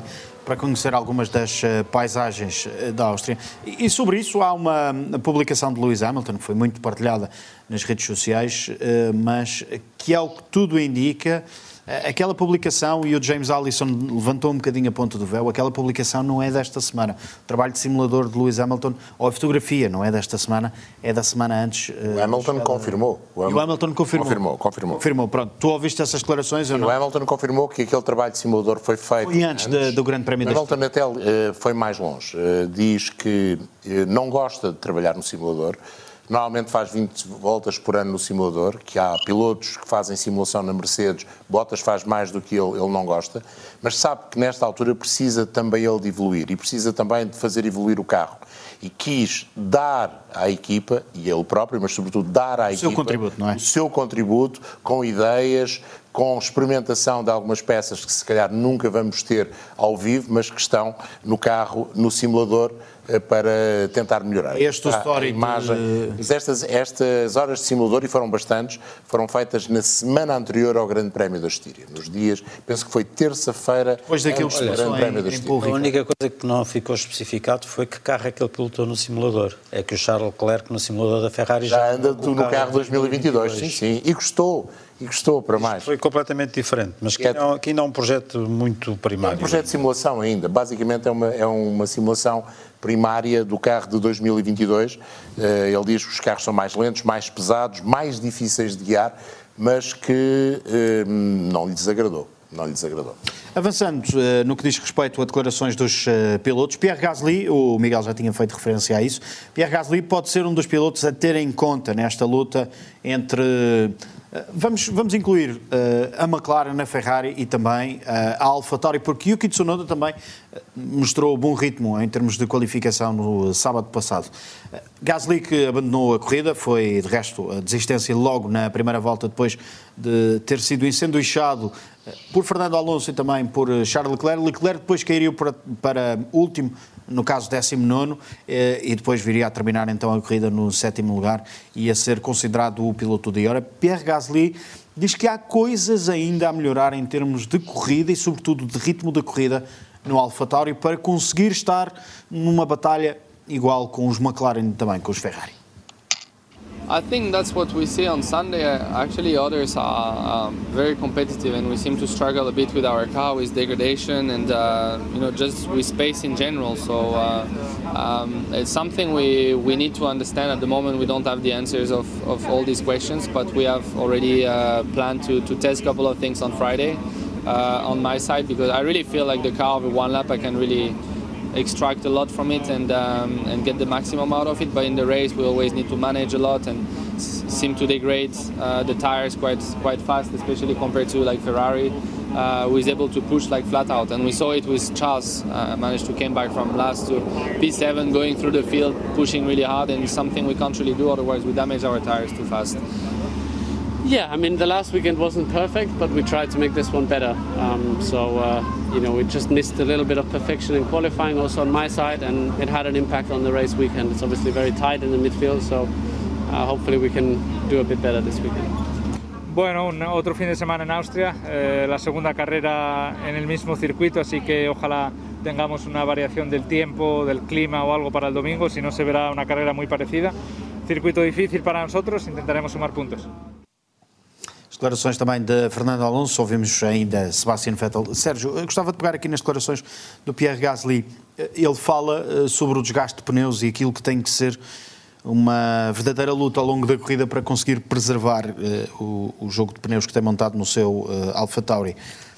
para conhecer algumas das uh, paisagens uh, da Áustria. E, e sobre isso há uma, uma publicação de Lewis Hamilton, que foi muito partilhada nas redes sociais, uh, mas que é o que tudo indica. Aquela publicação, e o James Allison levantou um bocadinho a ponta do véu, aquela publicação não é desta semana. O trabalho de simulador de Lewis Hamilton, ou a fotografia, não é desta semana, é da semana antes. O Hamilton uh, confirmou. O Hamilton, o Hamilton confirmou. Confirmou, confirmou. Confirmou, pronto. Tu ouviste essas declarações ou não? O Hamilton confirmou que aquele trabalho de simulador foi feito foi antes, antes. De, do Grande Prémio da Áustria. O Hamilton até uh, foi mais longe. Uh, diz que uh, não gosta de trabalhar no simulador. Normalmente faz vinte voltas por ano no simulador, que há pilotos que fazem simulação na Mercedes, Bottas faz mais do que ele, ele não gosta, mas sabe que nesta altura precisa também ele de evoluir e precisa também de fazer evoluir o carro. E quis dar à equipa, e ele próprio, mas sobretudo dar à o equipa seu contributo, não é? o seu contributo, com ideias, com experimentação de algumas peças que se calhar nunca vamos ter ao vivo, mas que estão no carro, no simulador, para tentar melhorar. Este o story imagem. De... Estas, estas horas de simulador, e foram bastantes, foram feitas na semana anterior ao Grande Prémio da Estíria. Nos dias, penso que foi terça-feira, depois daquilo que Grande em, Prémio da Estíria. A única coisa que não ficou especificado foi que carro é que ele pilotou no simulador. É que o Charles Leclerc no simulador da Ferrari já, já anda no carro, carro dois mil e vinte e dois. Sim, sim. E gostou. E gostou para mais. Foi completamente diferente, mas que é, aqui não é um projeto muito primário. É um projeto de simulação ainda. Basicamente é uma, é uma simulação primária do carro de dois mil e vinte e dois. Ele diz que os carros são mais lentos, mais pesados, mais difíceis de guiar, mas que não lhe desagradou. Não lhe desagradou. Avançando uh, no que diz respeito a declarações dos uh, pilotos, Pierre Gasly, o Miguel já tinha feito referência a isso, Pierre Gasly pode ser um dos pilotos a ter em conta nesta luta entre... Uh, vamos, vamos incluir uh, a McLaren, a Ferrari e também uh, a AlphaTauri, porque Yuki Tsunoda também uh, mostrou bom ritmo em termos de qualificação no sábado passado. Uh, Gasly, que abandonou a corrida, foi de resto a desistência logo na primeira volta, depois de ter sido ensanduichado por Fernando Alonso e também por Charles Leclerc. Leclerc depois cairia para, para último, no caso décimo nono, e depois viria a terminar então a corrida no sétimo lugar e a ser considerado o piloto de hora. Pierre Gasly diz que há coisas ainda a melhorar em termos de corrida e sobretudo de ritmo da corrida no AlphaTauri para conseguir estar numa batalha igual com os McLaren e também com os Ferrari. I think that's what we see on Sunday. Actually, others are um, very competitive, and we seem to struggle a bit with our car, with degradation, and uh, you know, just with space in general. So uh, um, it's something we we need to understand. At the moment, we don't have the answers of, of all these questions, but we have already uh, planned to to test a couple of things on Friday uh, on my side, because I really feel like the car over one lap I can really extract a lot from it and um, and get the maximum out of it, but in the race we always need to manage a lot and s- seem to degrade uh, the tires quite quite fast, especially compared to like Ferrari, uh, who is able to push like flat out, and we saw it with Charles, uh, managed to came back from last to P seven, going through the field, pushing really hard, and something we can't really do, otherwise we damage our tires too fast. Yeah, I mean, the last weekend wasn't perfect, but we tried to make this one better. Um, so, uh, you know, we just missed a little bit of perfection in qualifying also on my side, and it had an impact on the race weekend. It's obviously very tight in the midfield, so uh, hopefully we can do a bit better this weekend. Bueno, un, otro fin de semana en Austria, eh, la segunda carrera en el mismo circuito, así que ojalá tengamos una variación del tiempo, del clima o algo para el domingo, si no se verá una carrera muy parecida. Circuito difícil para nosotros, intentaremos sumar puntos. Declarações também de Fernando Alonso, ouvimos ainda Sebastian Vettel. Sérgio, eu gostava de pegar aqui nas declarações do Pierre Gasly. Ele fala sobre o desgaste de pneus e aquilo que tem que ser uma verdadeira luta ao longo da corrida para conseguir preservar uh, o, o jogo de pneus que tem montado no seu uh, AlphaTauri.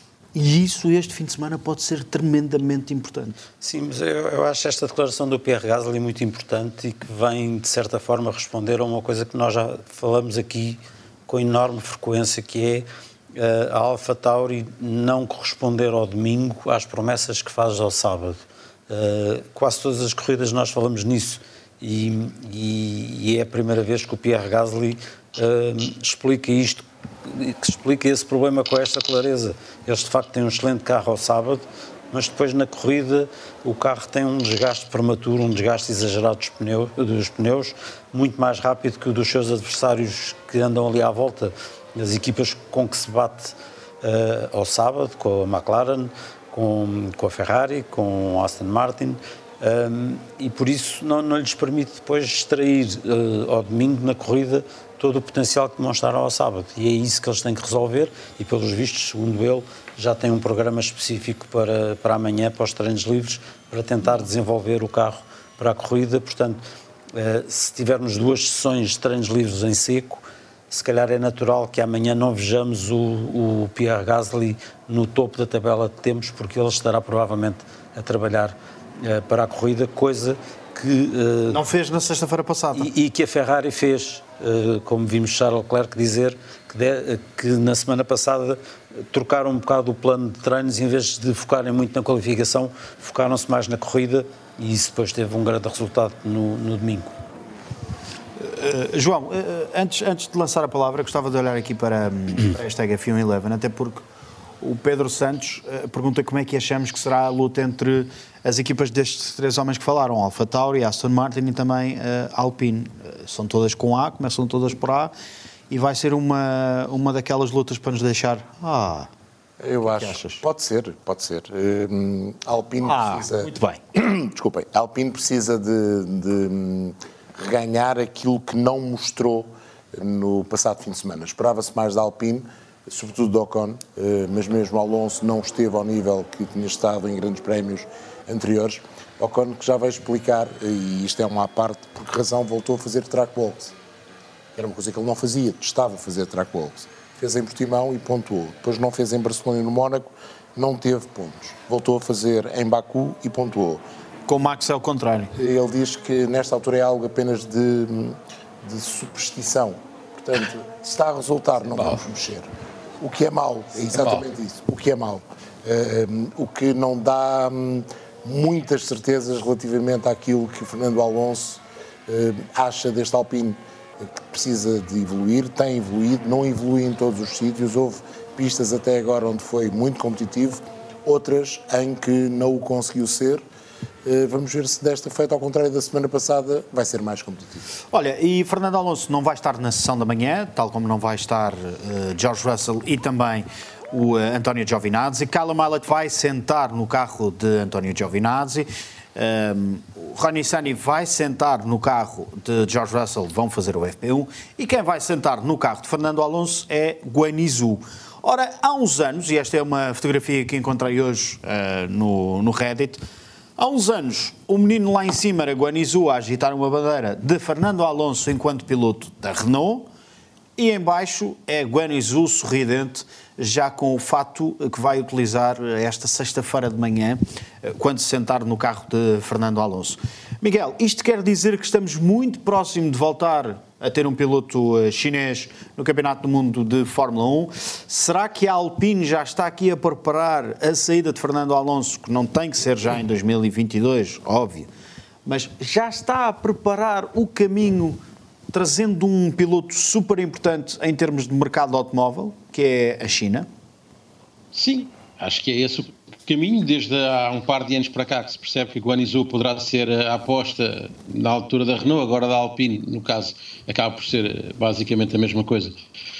E isso este fim de semana pode ser tremendamente importante. Sim, mas eu, eu acho esta declaração do Pierre Gasly muito importante e que vem, de certa forma, responder a uma coisa que nós já falamos aqui com enorme frequência, que é uh, a AlphaTauri não corresponder ao domingo às promessas que faz ao sábado. Uh, quase todas as corridas nós falamos nisso e, e, e é a primeira vez que o Pierre Gasly uh, explica isto, que explica esse problema com esta clareza. Eles de facto têm um excelente carro ao sábado, mas depois na corrida o carro tem um desgaste prematuro, um desgaste exagerado dos pneus, dos pneus, muito mais rápido que o dos seus adversários que andam ali à volta, as equipas com que se bate uh, ao sábado, com a McLaren, com, com a Ferrari, com a Aston Martin, um, e por isso não, não lhes permite depois extrair uh, ao domingo na corrida todo o potencial que demonstraram ao sábado. E é isso que eles têm que resolver e, pelos vistos, segundo ele, já tem um programa específico para, para amanhã, para os treinos livres, para tentar desenvolver o carro para a corrida. Portanto, uh, se tivermos duas sessões de treinos livres em seco, se calhar é natural que amanhã não vejamos o, o Pierre Gasly no topo da tabela de tempos, porque ele estará provavelmente a trabalhar uh, para a corrida, coisa que... Uh, não fez na sexta-feira passada. E, e que a Ferrari fez, uh, como vimos Charles Leclerc dizer, que, de, que na semana passada trocaram um bocado o plano de treinos, em vez de focarem muito na qualificação, focaram-se mais na corrida, e isso depois teve um grande resultado no, no domingo. Uh, João, uh, antes, antes de lançar a palavra, gostava de olhar aqui para, para a hashtag F um onze, até porque o Pedro Santos uh, pergunta como é que achamos que será a luta entre as equipas destes três homens que falaram, AlphaTauri, Aston Martin e também uh, Alpine. Uh, são todas com A, começam todas por A, e vai ser uma, uma daquelas lutas para nos deixar... Ah, eu acho. Pode ser, pode ser. Uh, Alpine ah, precisa... muito bem. Desculpem. Alpine precisa de... de reganhar aquilo que não mostrou no passado fim de semana. Esperava-se mais da Alpine, sobretudo do Ocon, mas mesmo Alonso não esteve ao nível que tinha estado em grandes prémios anteriores. Ocon, que já vai explicar, e isto é uma à parte, por que razão voltou a fazer track walks. Era uma coisa que ele não fazia, testava fazer track walks. Fez em Portimão e pontuou. Depois não fez em Barcelona e no Mónaco, não teve pontos. Voltou a fazer em Baku e pontuou. Com o Max é o contrário. Ele diz que nesta altura é algo apenas de, de superstição. Portanto, se está a resultar, não vamos mexer. O que é mau, é exatamente isso. O que é mau. Uh, o que não dá um, muitas certezas relativamente àquilo que Fernando Alonso uh, acha deste Alpine, que precisa de evoluir, tem evoluído, não evolui em todos os sítios. Houve pistas até agora onde foi muito competitivo, outras em que não o conseguiu ser. Vamos ver se desta feita, ao contrário da semana passada, vai ser mais competitivo. Olha, e Fernando Alonso não vai estar na sessão da manhã, tal como não vai estar uh, George Russell e também o uh, António Giovinazzi. Callum Ilott vai sentar no carro de António Giovinazzi. Um, o Ronnie Sunny vai sentar no carro de George Russell, vão fazer o F P um. E quem vai sentar no carro de Fernando Alonso é Guan Yu Zhou. Ora, há uns anos, e esta é uma fotografia que encontrei hoje uh, no, no Reddit, há uns anos, o menino lá em cima era Guan Yu Zhou a agitar uma bandeira de Fernando Alonso enquanto piloto da Renault, e em baixo é Guan Yu Zhou sorridente, já com o fato que vai utilizar esta sexta-feira de manhã, quando se sentar no carro de Fernando Alonso. Miguel, isto quer dizer que estamos muito próximo de voltar a ter um piloto chinês no Campeonato do Mundo de Fórmula um. Será que a Alpine já está aqui a preparar a saída de Fernando Alonso, que não tem que ser já em dois mil e vinte e dois, óbvio, mas já está a preparar o caminho, trazendo um piloto super importante em termos de mercado automóvel, que é a China? Sim, acho que é esse o caminho. Desde há um par de anos para cá que se percebe que Guan Yu Zhou poderá ser a aposta na altura da Renault, agora da Alpine, no caso, acaba por ser basicamente a mesma coisa.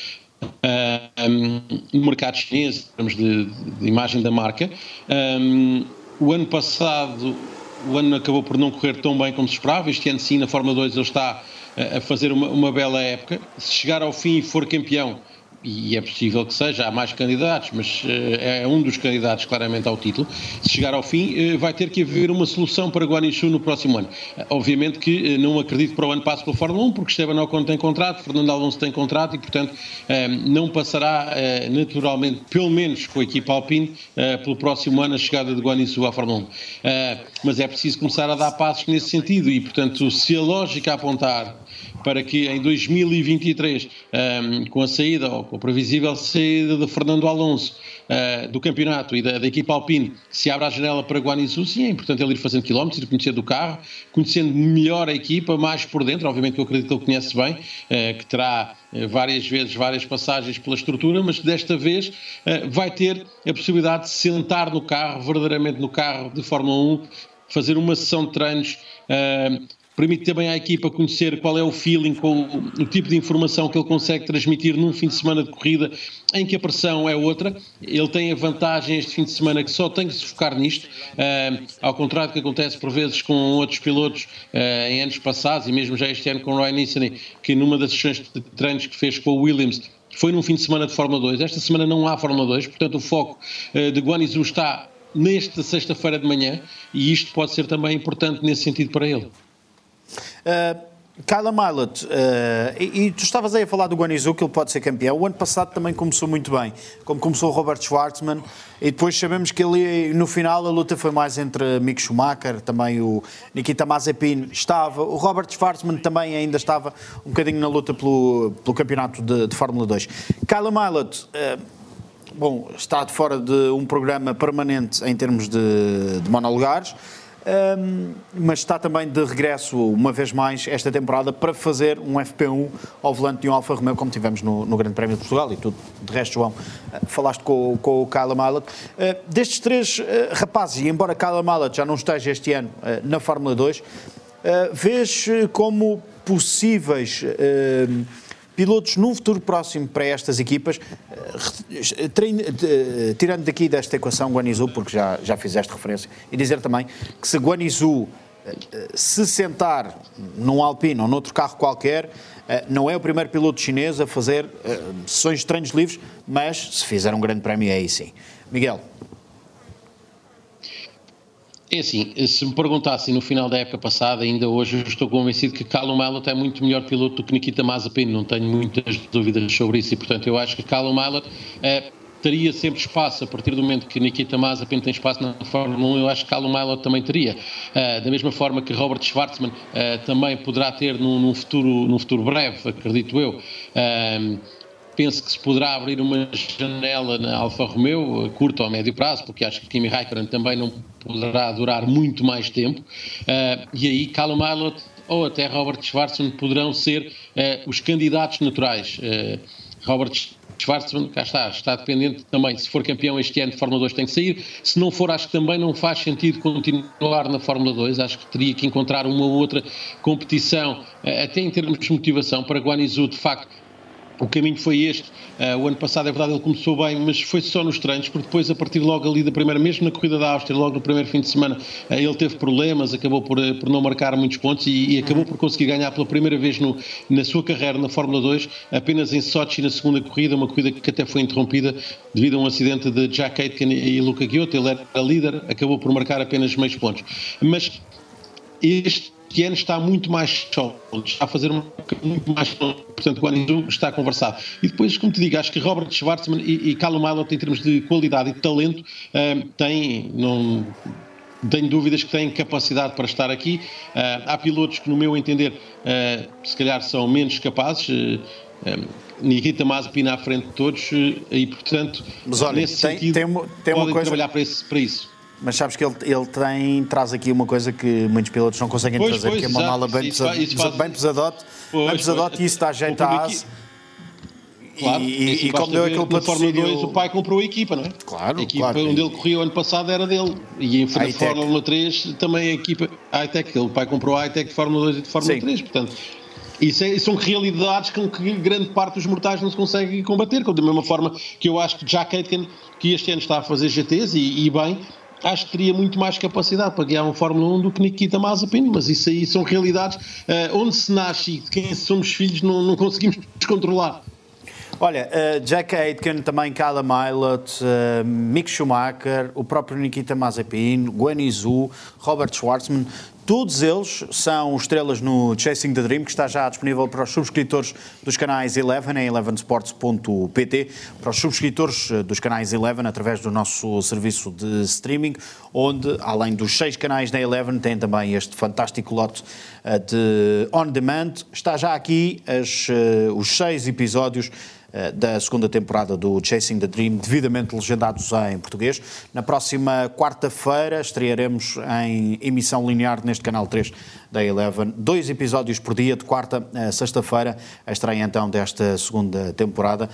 Uh, um, no mercado chinês, em termos de, de imagem da marca, um, o ano passado, o ano acabou por não correr tão bem como se esperava. Este ano sim, na Fórmula dois ele está a fazer uma, uma bela época. Se chegar ao fim e for campeão, e é possível que seja, há mais candidatos, mas uh, é um dos candidatos claramente ao título, se chegar ao fim uh, vai ter que haver uma solução para Guan Yu Zhou no próximo ano. Uh, obviamente que uh, não acredito para o ano passe pela Fórmula um, porque Esteban Ocon tem contrato, Fernando Alonso tem contrato e, portanto, uh, não passará uh, naturalmente, pelo menos com a equipa Alpine, uh, pelo próximo ano a chegada de Guan Yu Zhou à Fórmula um. Uh, mas é preciso começar a dar passos nesse sentido e, portanto, se a lógica apontar para que em dois mil e vinte e três, um, com a saída, ou com a previsível saída de Fernando Alonso uh, do campeonato e da, da equipa Alpine, se abra a janela para Guan Yu Zhou, sim, é importante ele ir fazendo quilómetros, ir conhecendo o carro, conhecendo melhor a equipa, mais por dentro. Obviamente que eu acredito que ele conhece bem, uh, que terá uh, várias vezes, várias passagens pela estrutura, mas desta vez uh, vai ter a possibilidade de sentar no carro, verdadeiramente no carro de Fórmula um, fazer uma sessão de treinos uh, permite também à equipa conhecer qual é o feeling, qual, o tipo de informação que ele consegue transmitir num fim de semana de corrida em que a pressão é outra. Ele tem a vantagem este fim de semana que só tem que se focar nisto, uh, ao contrário do que acontece por vezes com outros pilotos uh, em anos passados e mesmo já este ano com o Ryan Nissany, que numa das sessões de treinos que fez com o Williams foi num fim de semana de Fórmula dois. Esta semana não há Fórmula dois, portanto o foco uh, de Guan Yu Zhou está nesta sexta-feira de manhã e isto pode ser também importante nesse sentido para ele. Uh, Kyla Milot, uh, e, e tu estavas aí a falar do Guan Yu Zhou, que ele pode ser campeão. O ano passado também começou muito bem, como começou o Robert Schwartzman, e depois sabemos que ele, no final a luta foi mais entre Mick Schumacher, também o Nikita Mazepin estava, o Robert Schwartzman também ainda estava um bocadinho na luta pelo, pelo campeonato de, de Fórmula dois. Kyla Milot, uh, bom, está de fora de um programa permanente em termos de, de monolugares, Um, mas está também de regresso uma vez mais esta temporada para fazer um F P um ao volante de um Alfa Romeo, como tivemos no, no Grande Prémio de Portugal. E tu, de resto, João, uh, falaste com, com o Kyla Milot. Uh, destes três uh, rapazes, e embora Kyla Milot já não esteja este ano uh, na Fórmula dois, uh, vês como possíveis uh, pilotos num futuro próximo para estas equipas, tirando daqui desta equação Guan Yu Zhou, porque já, já fizeste referência, e dizer também que se Guan Yu Zhou se sentar num Alpine ou noutro carro qualquer, não é o primeiro piloto chinês a fazer sessões de treinos livres, mas se fizer um grande prémio é aí sim. Miguel? É assim, se me perguntassem no final da época passada, ainda hoje eu estou convencido que Callum Ilott é muito melhor piloto do que Nikita Mazepin, não tenho muitas dúvidas sobre isso e portanto eu acho que Callum Ilott eh, teria sempre espaço, a partir do momento que Nikita Mazepin tem espaço na Fórmula um, eu acho que Callum Ilott também teria, uh, da mesma forma que Robert Schwartzman uh, também poderá ter num, num, futuro, num futuro breve, acredito eu. Uh, Penso que se poderá abrir uma janela na Alfa Romeo, a curto ou a médio prazo, porque acho que Kimi Raikkonen também não poderá durar muito mais tempo. Uh, e aí Callum Ilott ou até Robert Schwartzman poderão ser uh, os candidatos naturais. Uh, Robert Schwartzman, cá está, está dependente também. Se for campeão este ano de Fórmula dois tem que sair. Se não for, acho que também não faz sentido continuar na Fórmula dois. Acho que teria que encontrar uma ou outra competição, uh, até em termos de motivação, para Guan Yu Zhou, de facto. O caminho foi este. Uh, o ano passado, é verdade, ele começou bem, mas foi só nos treinos, porque depois, a partir logo ali da primeira, mesmo na corrida da Áustria, logo no primeiro fim de semana, uh, ele teve problemas, acabou por, uh, por não marcar muitos pontos e, e acabou por conseguir ganhar pela primeira vez no, na sua carreira na Fórmula dois, apenas em Sochi, na segunda corrida, uma corrida que até foi interrompida devido a um acidente de Jack Aitken e Luca Ghiotto. Ele era líder, acabou por marcar apenas meios pontos. Mas este Este ano está muito mais sólido, está a fazer muito mais sólido, portanto o Guan Yu Zhou está conversado. E depois, como te digo, acho que Robert Schwartzman e, e Callum Ilott, em termos de qualidade e de talento, uh, têm, não tenho dúvidas que têm capacidade para estar aqui. Uh, há pilotos que, no meu entender, uh, se calhar são menos capazes, uh, um, Nikita Mazepin à frente de todos, uh, e portanto, mas, olha, nesse tem, sentido, tem uma, tem uma podem coisa... trabalhar para, esse, para isso. Mas sabes que ele, ele tem, traz aqui uma coisa que muitos pilotos não conseguem pois, trazer, pois, que é uma exato, mala bem, isso, pesado, isso faz... bem pesadote, pois, bem pesadote e isso dá jeito à asa. Claro, e, e como deu aquele patrocínio... Fórmula dois, o pai comprou a equipa, não é? Claro, a equipa claro. onde ele corria o ano passado era dele. E em Fórmula três também a equipa... A iTech, o pai comprou a iTech de Fórmula dois e de Fórmula Sim. três, portanto... Isso, é, são realidades com que grande parte dos mortais não se consegue combater, da mesma forma que eu acho que Jack Aitken, que este ano está a fazer G Ts, e, e bem... acho que teria muito mais capacidade para guiar um Fórmula um do que Nikita Mazepin, mas isso aí são realidades uh, onde se nasce e de quem somos filhos não, não conseguimos descontrolar. Olha, uh, Jack Aitken, também Callum Ilott, uh, Mick Schumacher, o próprio Nikita Mazepin, Guan Yu Zhou, Robert Schwartzman, todos eles são estrelas no Chasing the Dream, que está já disponível para os subscritores dos canais Eleven, em eleven sports ponto p t, para os subscritores dos canais Eleven, através do nosso serviço de streaming, onde, além dos seis canais da Eleven, tem também este fantástico lote uh, de on-demand. Está já aqui as, uh, os seis episódios da segunda temporada do Chasing the Dream, devidamente legendados em português. Na próxima quarta-feira estrearemos em emissão linear neste canal três da Eleven. Dois episódios por dia, de quarta a sexta-feira, a estreia então desta segunda temporada.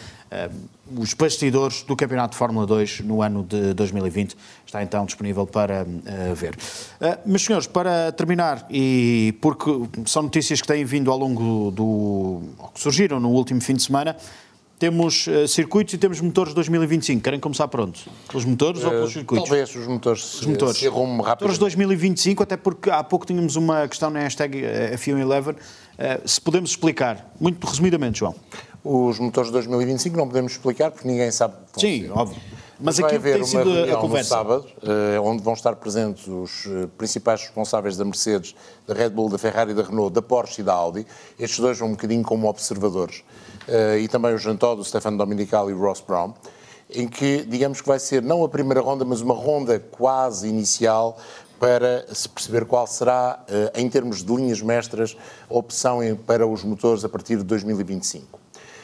Os bastidores do Campeonato de Fórmula dois no ano de dois mil e vinte está então disponível para uh, ver. Uh, mas, senhores, para terminar, e porque são notícias que têm vindo ao longo do... que surgiram no último fim de semana, temos uh, circuitos e temos motores de dois mil e vinte e cinco. Querem começar por onde? Pelos motores uh, ou pelos circuitos? Talvez os motores, os motores. se arrumem rápido. Motores de dois mil e vinte e cinco, até porque há pouco tínhamos uma questão na hashtag F um Eleven. Uh, se podemos explicar, muito resumidamente, João. Os motores de dois mil e vinte e cinco não podemos explicar porque ninguém sabe. Sim, ser. Óbvio. Mas vai aqui haver tem uma sido reunião a conversa. no sábado, uh, onde vão estar presentes os uh, principais responsáveis da Mercedes, da Red Bull, da Ferrari, da Renault, da Porsche e da Audi. Estes dois vão um bocadinho como observadores. Uh, e também o Jean Todt, o Stefano Domenicali e o Ross Brown, em que, digamos que vai ser não a primeira ronda, mas uma ronda quase inicial para se perceber qual será, uh, em termos de linhas mestras, a opção em, para os motores a partir de dois mil e vinte e cinco.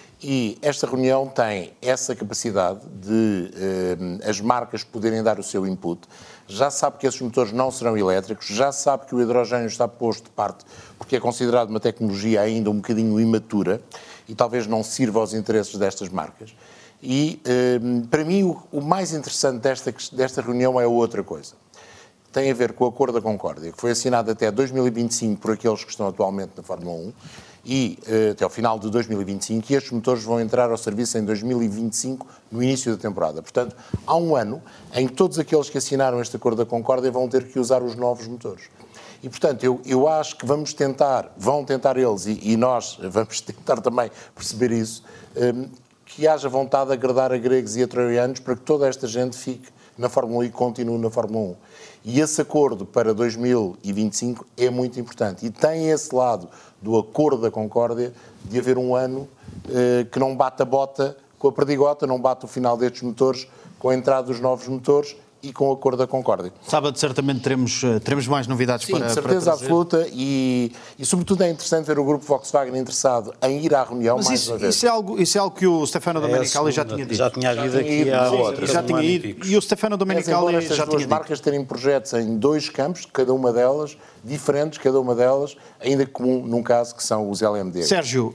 E esta reunião tem essa capacidade de eh, as marcas poderem dar o seu input. Já sabe que esses motores não serão elétricos, já sabe que o hidrogênio está posto de parte porque é considerado uma tecnologia ainda um bocadinho imatura e talvez não sirva aos interesses destas marcas. E, eh, para mim, o, o mais interessante desta, desta reunião é outra coisa. Tem a ver com o Acordo da Concórdia, que foi assinado até dois mil e vinte e cinco por aqueles que estão atualmente na Fórmula um, e uh, até ao final de dois mil e vinte e cinco, e estes motores vão entrar ao serviço em dois mil e vinte e cinco, no início da temporada. Portanto, há um ano em que todos aqueles que assinaram este Acordo da Concórdia vão ter que usar os novos motores. E, portanto, eu, eu acho que vamos tentar, vão tentar eles, e, e nós vamos tentar também perceber isso, um, que haja vontade de agradar a gregos e a troianos para que toda esta gente fique na Fórmula um e continue na Fórmula um. E esse acordo para dois mil e vinte e cinco é muito importante. E tem esse lado do Acordo da Concórdia de haver um ano eh, que não bate a bota com a perdigota, não bate o final destes motores com a entrada dos novos motores e com o Acordo da Concórdia. Sábado certamente teremos, teremos mais novidades. Sim, para, de certeza para absoluta e, e sobretudo é interessante ver o grupo Volkswagen interessado em ir à reunião. Mas mais isso, uma vez. Isso, é algo, isso é algo que o Stefano Domenicali é já tinha dito. Já tinha havido aqui há outra. Já tinha ido. E o Stefano Domenicali estas já duas tinha marcas terem projetos em dois campos, cada uma delas, diferentes, cada uma delas, ainda comum num caso que são os L M D. Sérgio,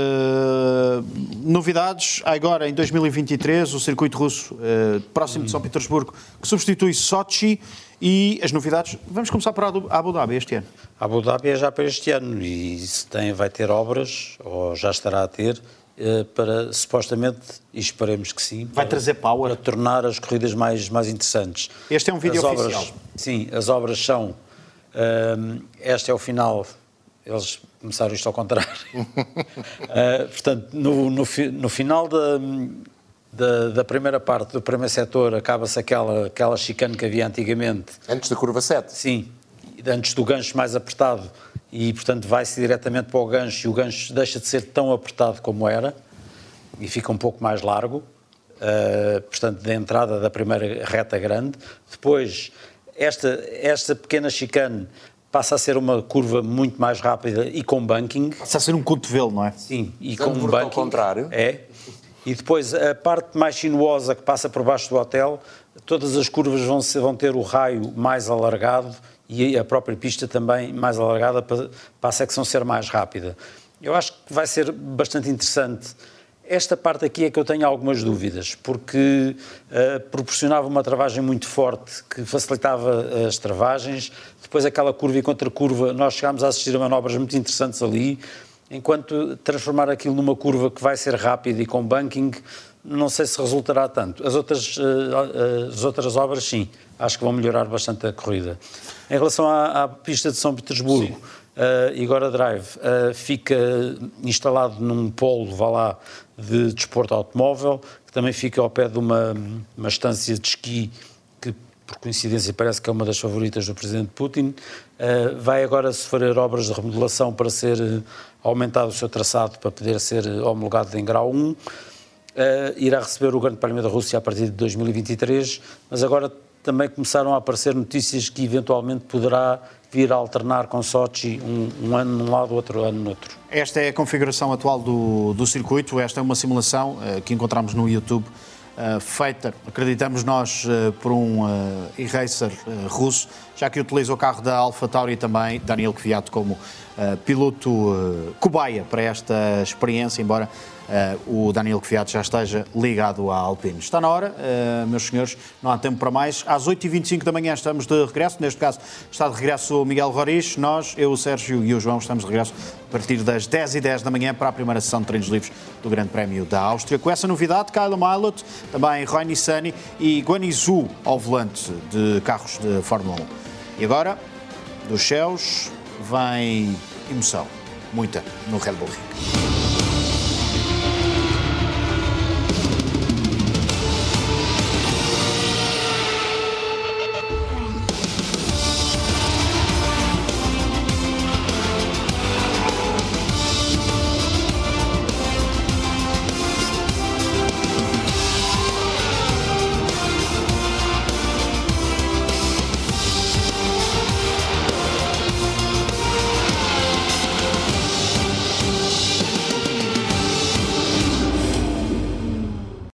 uh, novidades agora em dois mil e vinte e três, o circuito russo uh, próximo de São Petersburgo, que substitui Sochi, e as novidades, vamos começar por Abu Dhabi este ano. Abu Dhabi é já para este ano e se tem, vai ter obras, ou já estará a ter, para, supostamente, e esperemos que sim, vai para, trazer power, para tornar as corridas mais, mais interessantes. Este é um vídeo as oficial. Obras, sim, as obras são, um, este é o final, eles começaram isto ao contrário. uh, portanto, no, no, no final da, da, da primeira parte do primeiro setor acaba-se aquela, aquela chicane que havia antigamente. Antes da curva sete? Sim, antes do gancho mais apertado. E, portanto, vai-se diretamente para o gancho e o gancho deixa de ser tão apertado como era e fica um pouco mais largo, uh, portanto, da entrada da primeira reta grande. Depois, esta, esta pequena chicane passa a ser uma curva muito mais rápida e com banking. Passa a ser um cotovelo, não é? Sim, e Tanto com um banking. Ao contrário. É. E depois, a parte mais sinuosa que passa por baixo do hotel, todas as curvas vão, ser, vão ter o raio mais alargado e a própria pista também mais alargada para, para a secção ser mais rápida. Eu acho que vai ser bastante interessante. Esta parte aqui é que eu tenho algumas dúvidas, porque uh, proporcionava uma travagem muito forte que facilitava as travagens. Depois aquela curva e contra-curva, nós chegámos a assistir a manobras muito interessantes ali, enquanto transformar aquilo numa curva que vai ser rápida e com banking, não sei se resultará tanto. As outras, uh, as outras obras, sim, acho que vão melhorar bastante a corrida. Em relação à, à pista de São Petersburgo, uh, Igora Drive uh, fica instalado num polo, vá lá, de desporto automóvel, que também fica ao pé de uma, uma estância de esqui, que por coincidência parece que é uma das favoritas do presidente Putin. Uh, vai agora sofrer obras de remodelação para ser uh, aumentado o seu traçado para poder ser homologado em grau um. Uh, irá receber o Grande Prémio da Rússia a partir de dois mil e vinte e três, mas agora também começaram a aparecer notícias que eventualmente poderá vir a alternar com Sochi um, um ano num lado, outro ano no outro. Esta é a configuração atual do, do circuito, esta é uma simulação uh, que encontramos no YouTube uh, feita, acreditamos nós, uh, por um uh, e-racer uh, russo, já que utiliza o carro da AlphaTauri também, Daniil Kvyat, como uh, piloto uh, cobaia para esta experiência, embora Uh, o Daniil Kvyat já esteja ligado à Alpine. Está na hora, uh, meus senhores, não há tempo para mais. Às oito e vinte e cinco da manhã estamos de regresso, neste caso está de regresso o Miguel Roriz, nós, eu, o Sérgio e o João estamos de regresso a partir das dez e dez da manhã para a primeira sessão de treinos livres do Grande Prémio da Áustria. Com essa novidade, Kyle Milot, também Roy Nissany e Guan Yu Zhou ao volante de carros de Fórmula um. E agora, dos céus, vem emoção, muita, no Red Bull Ring.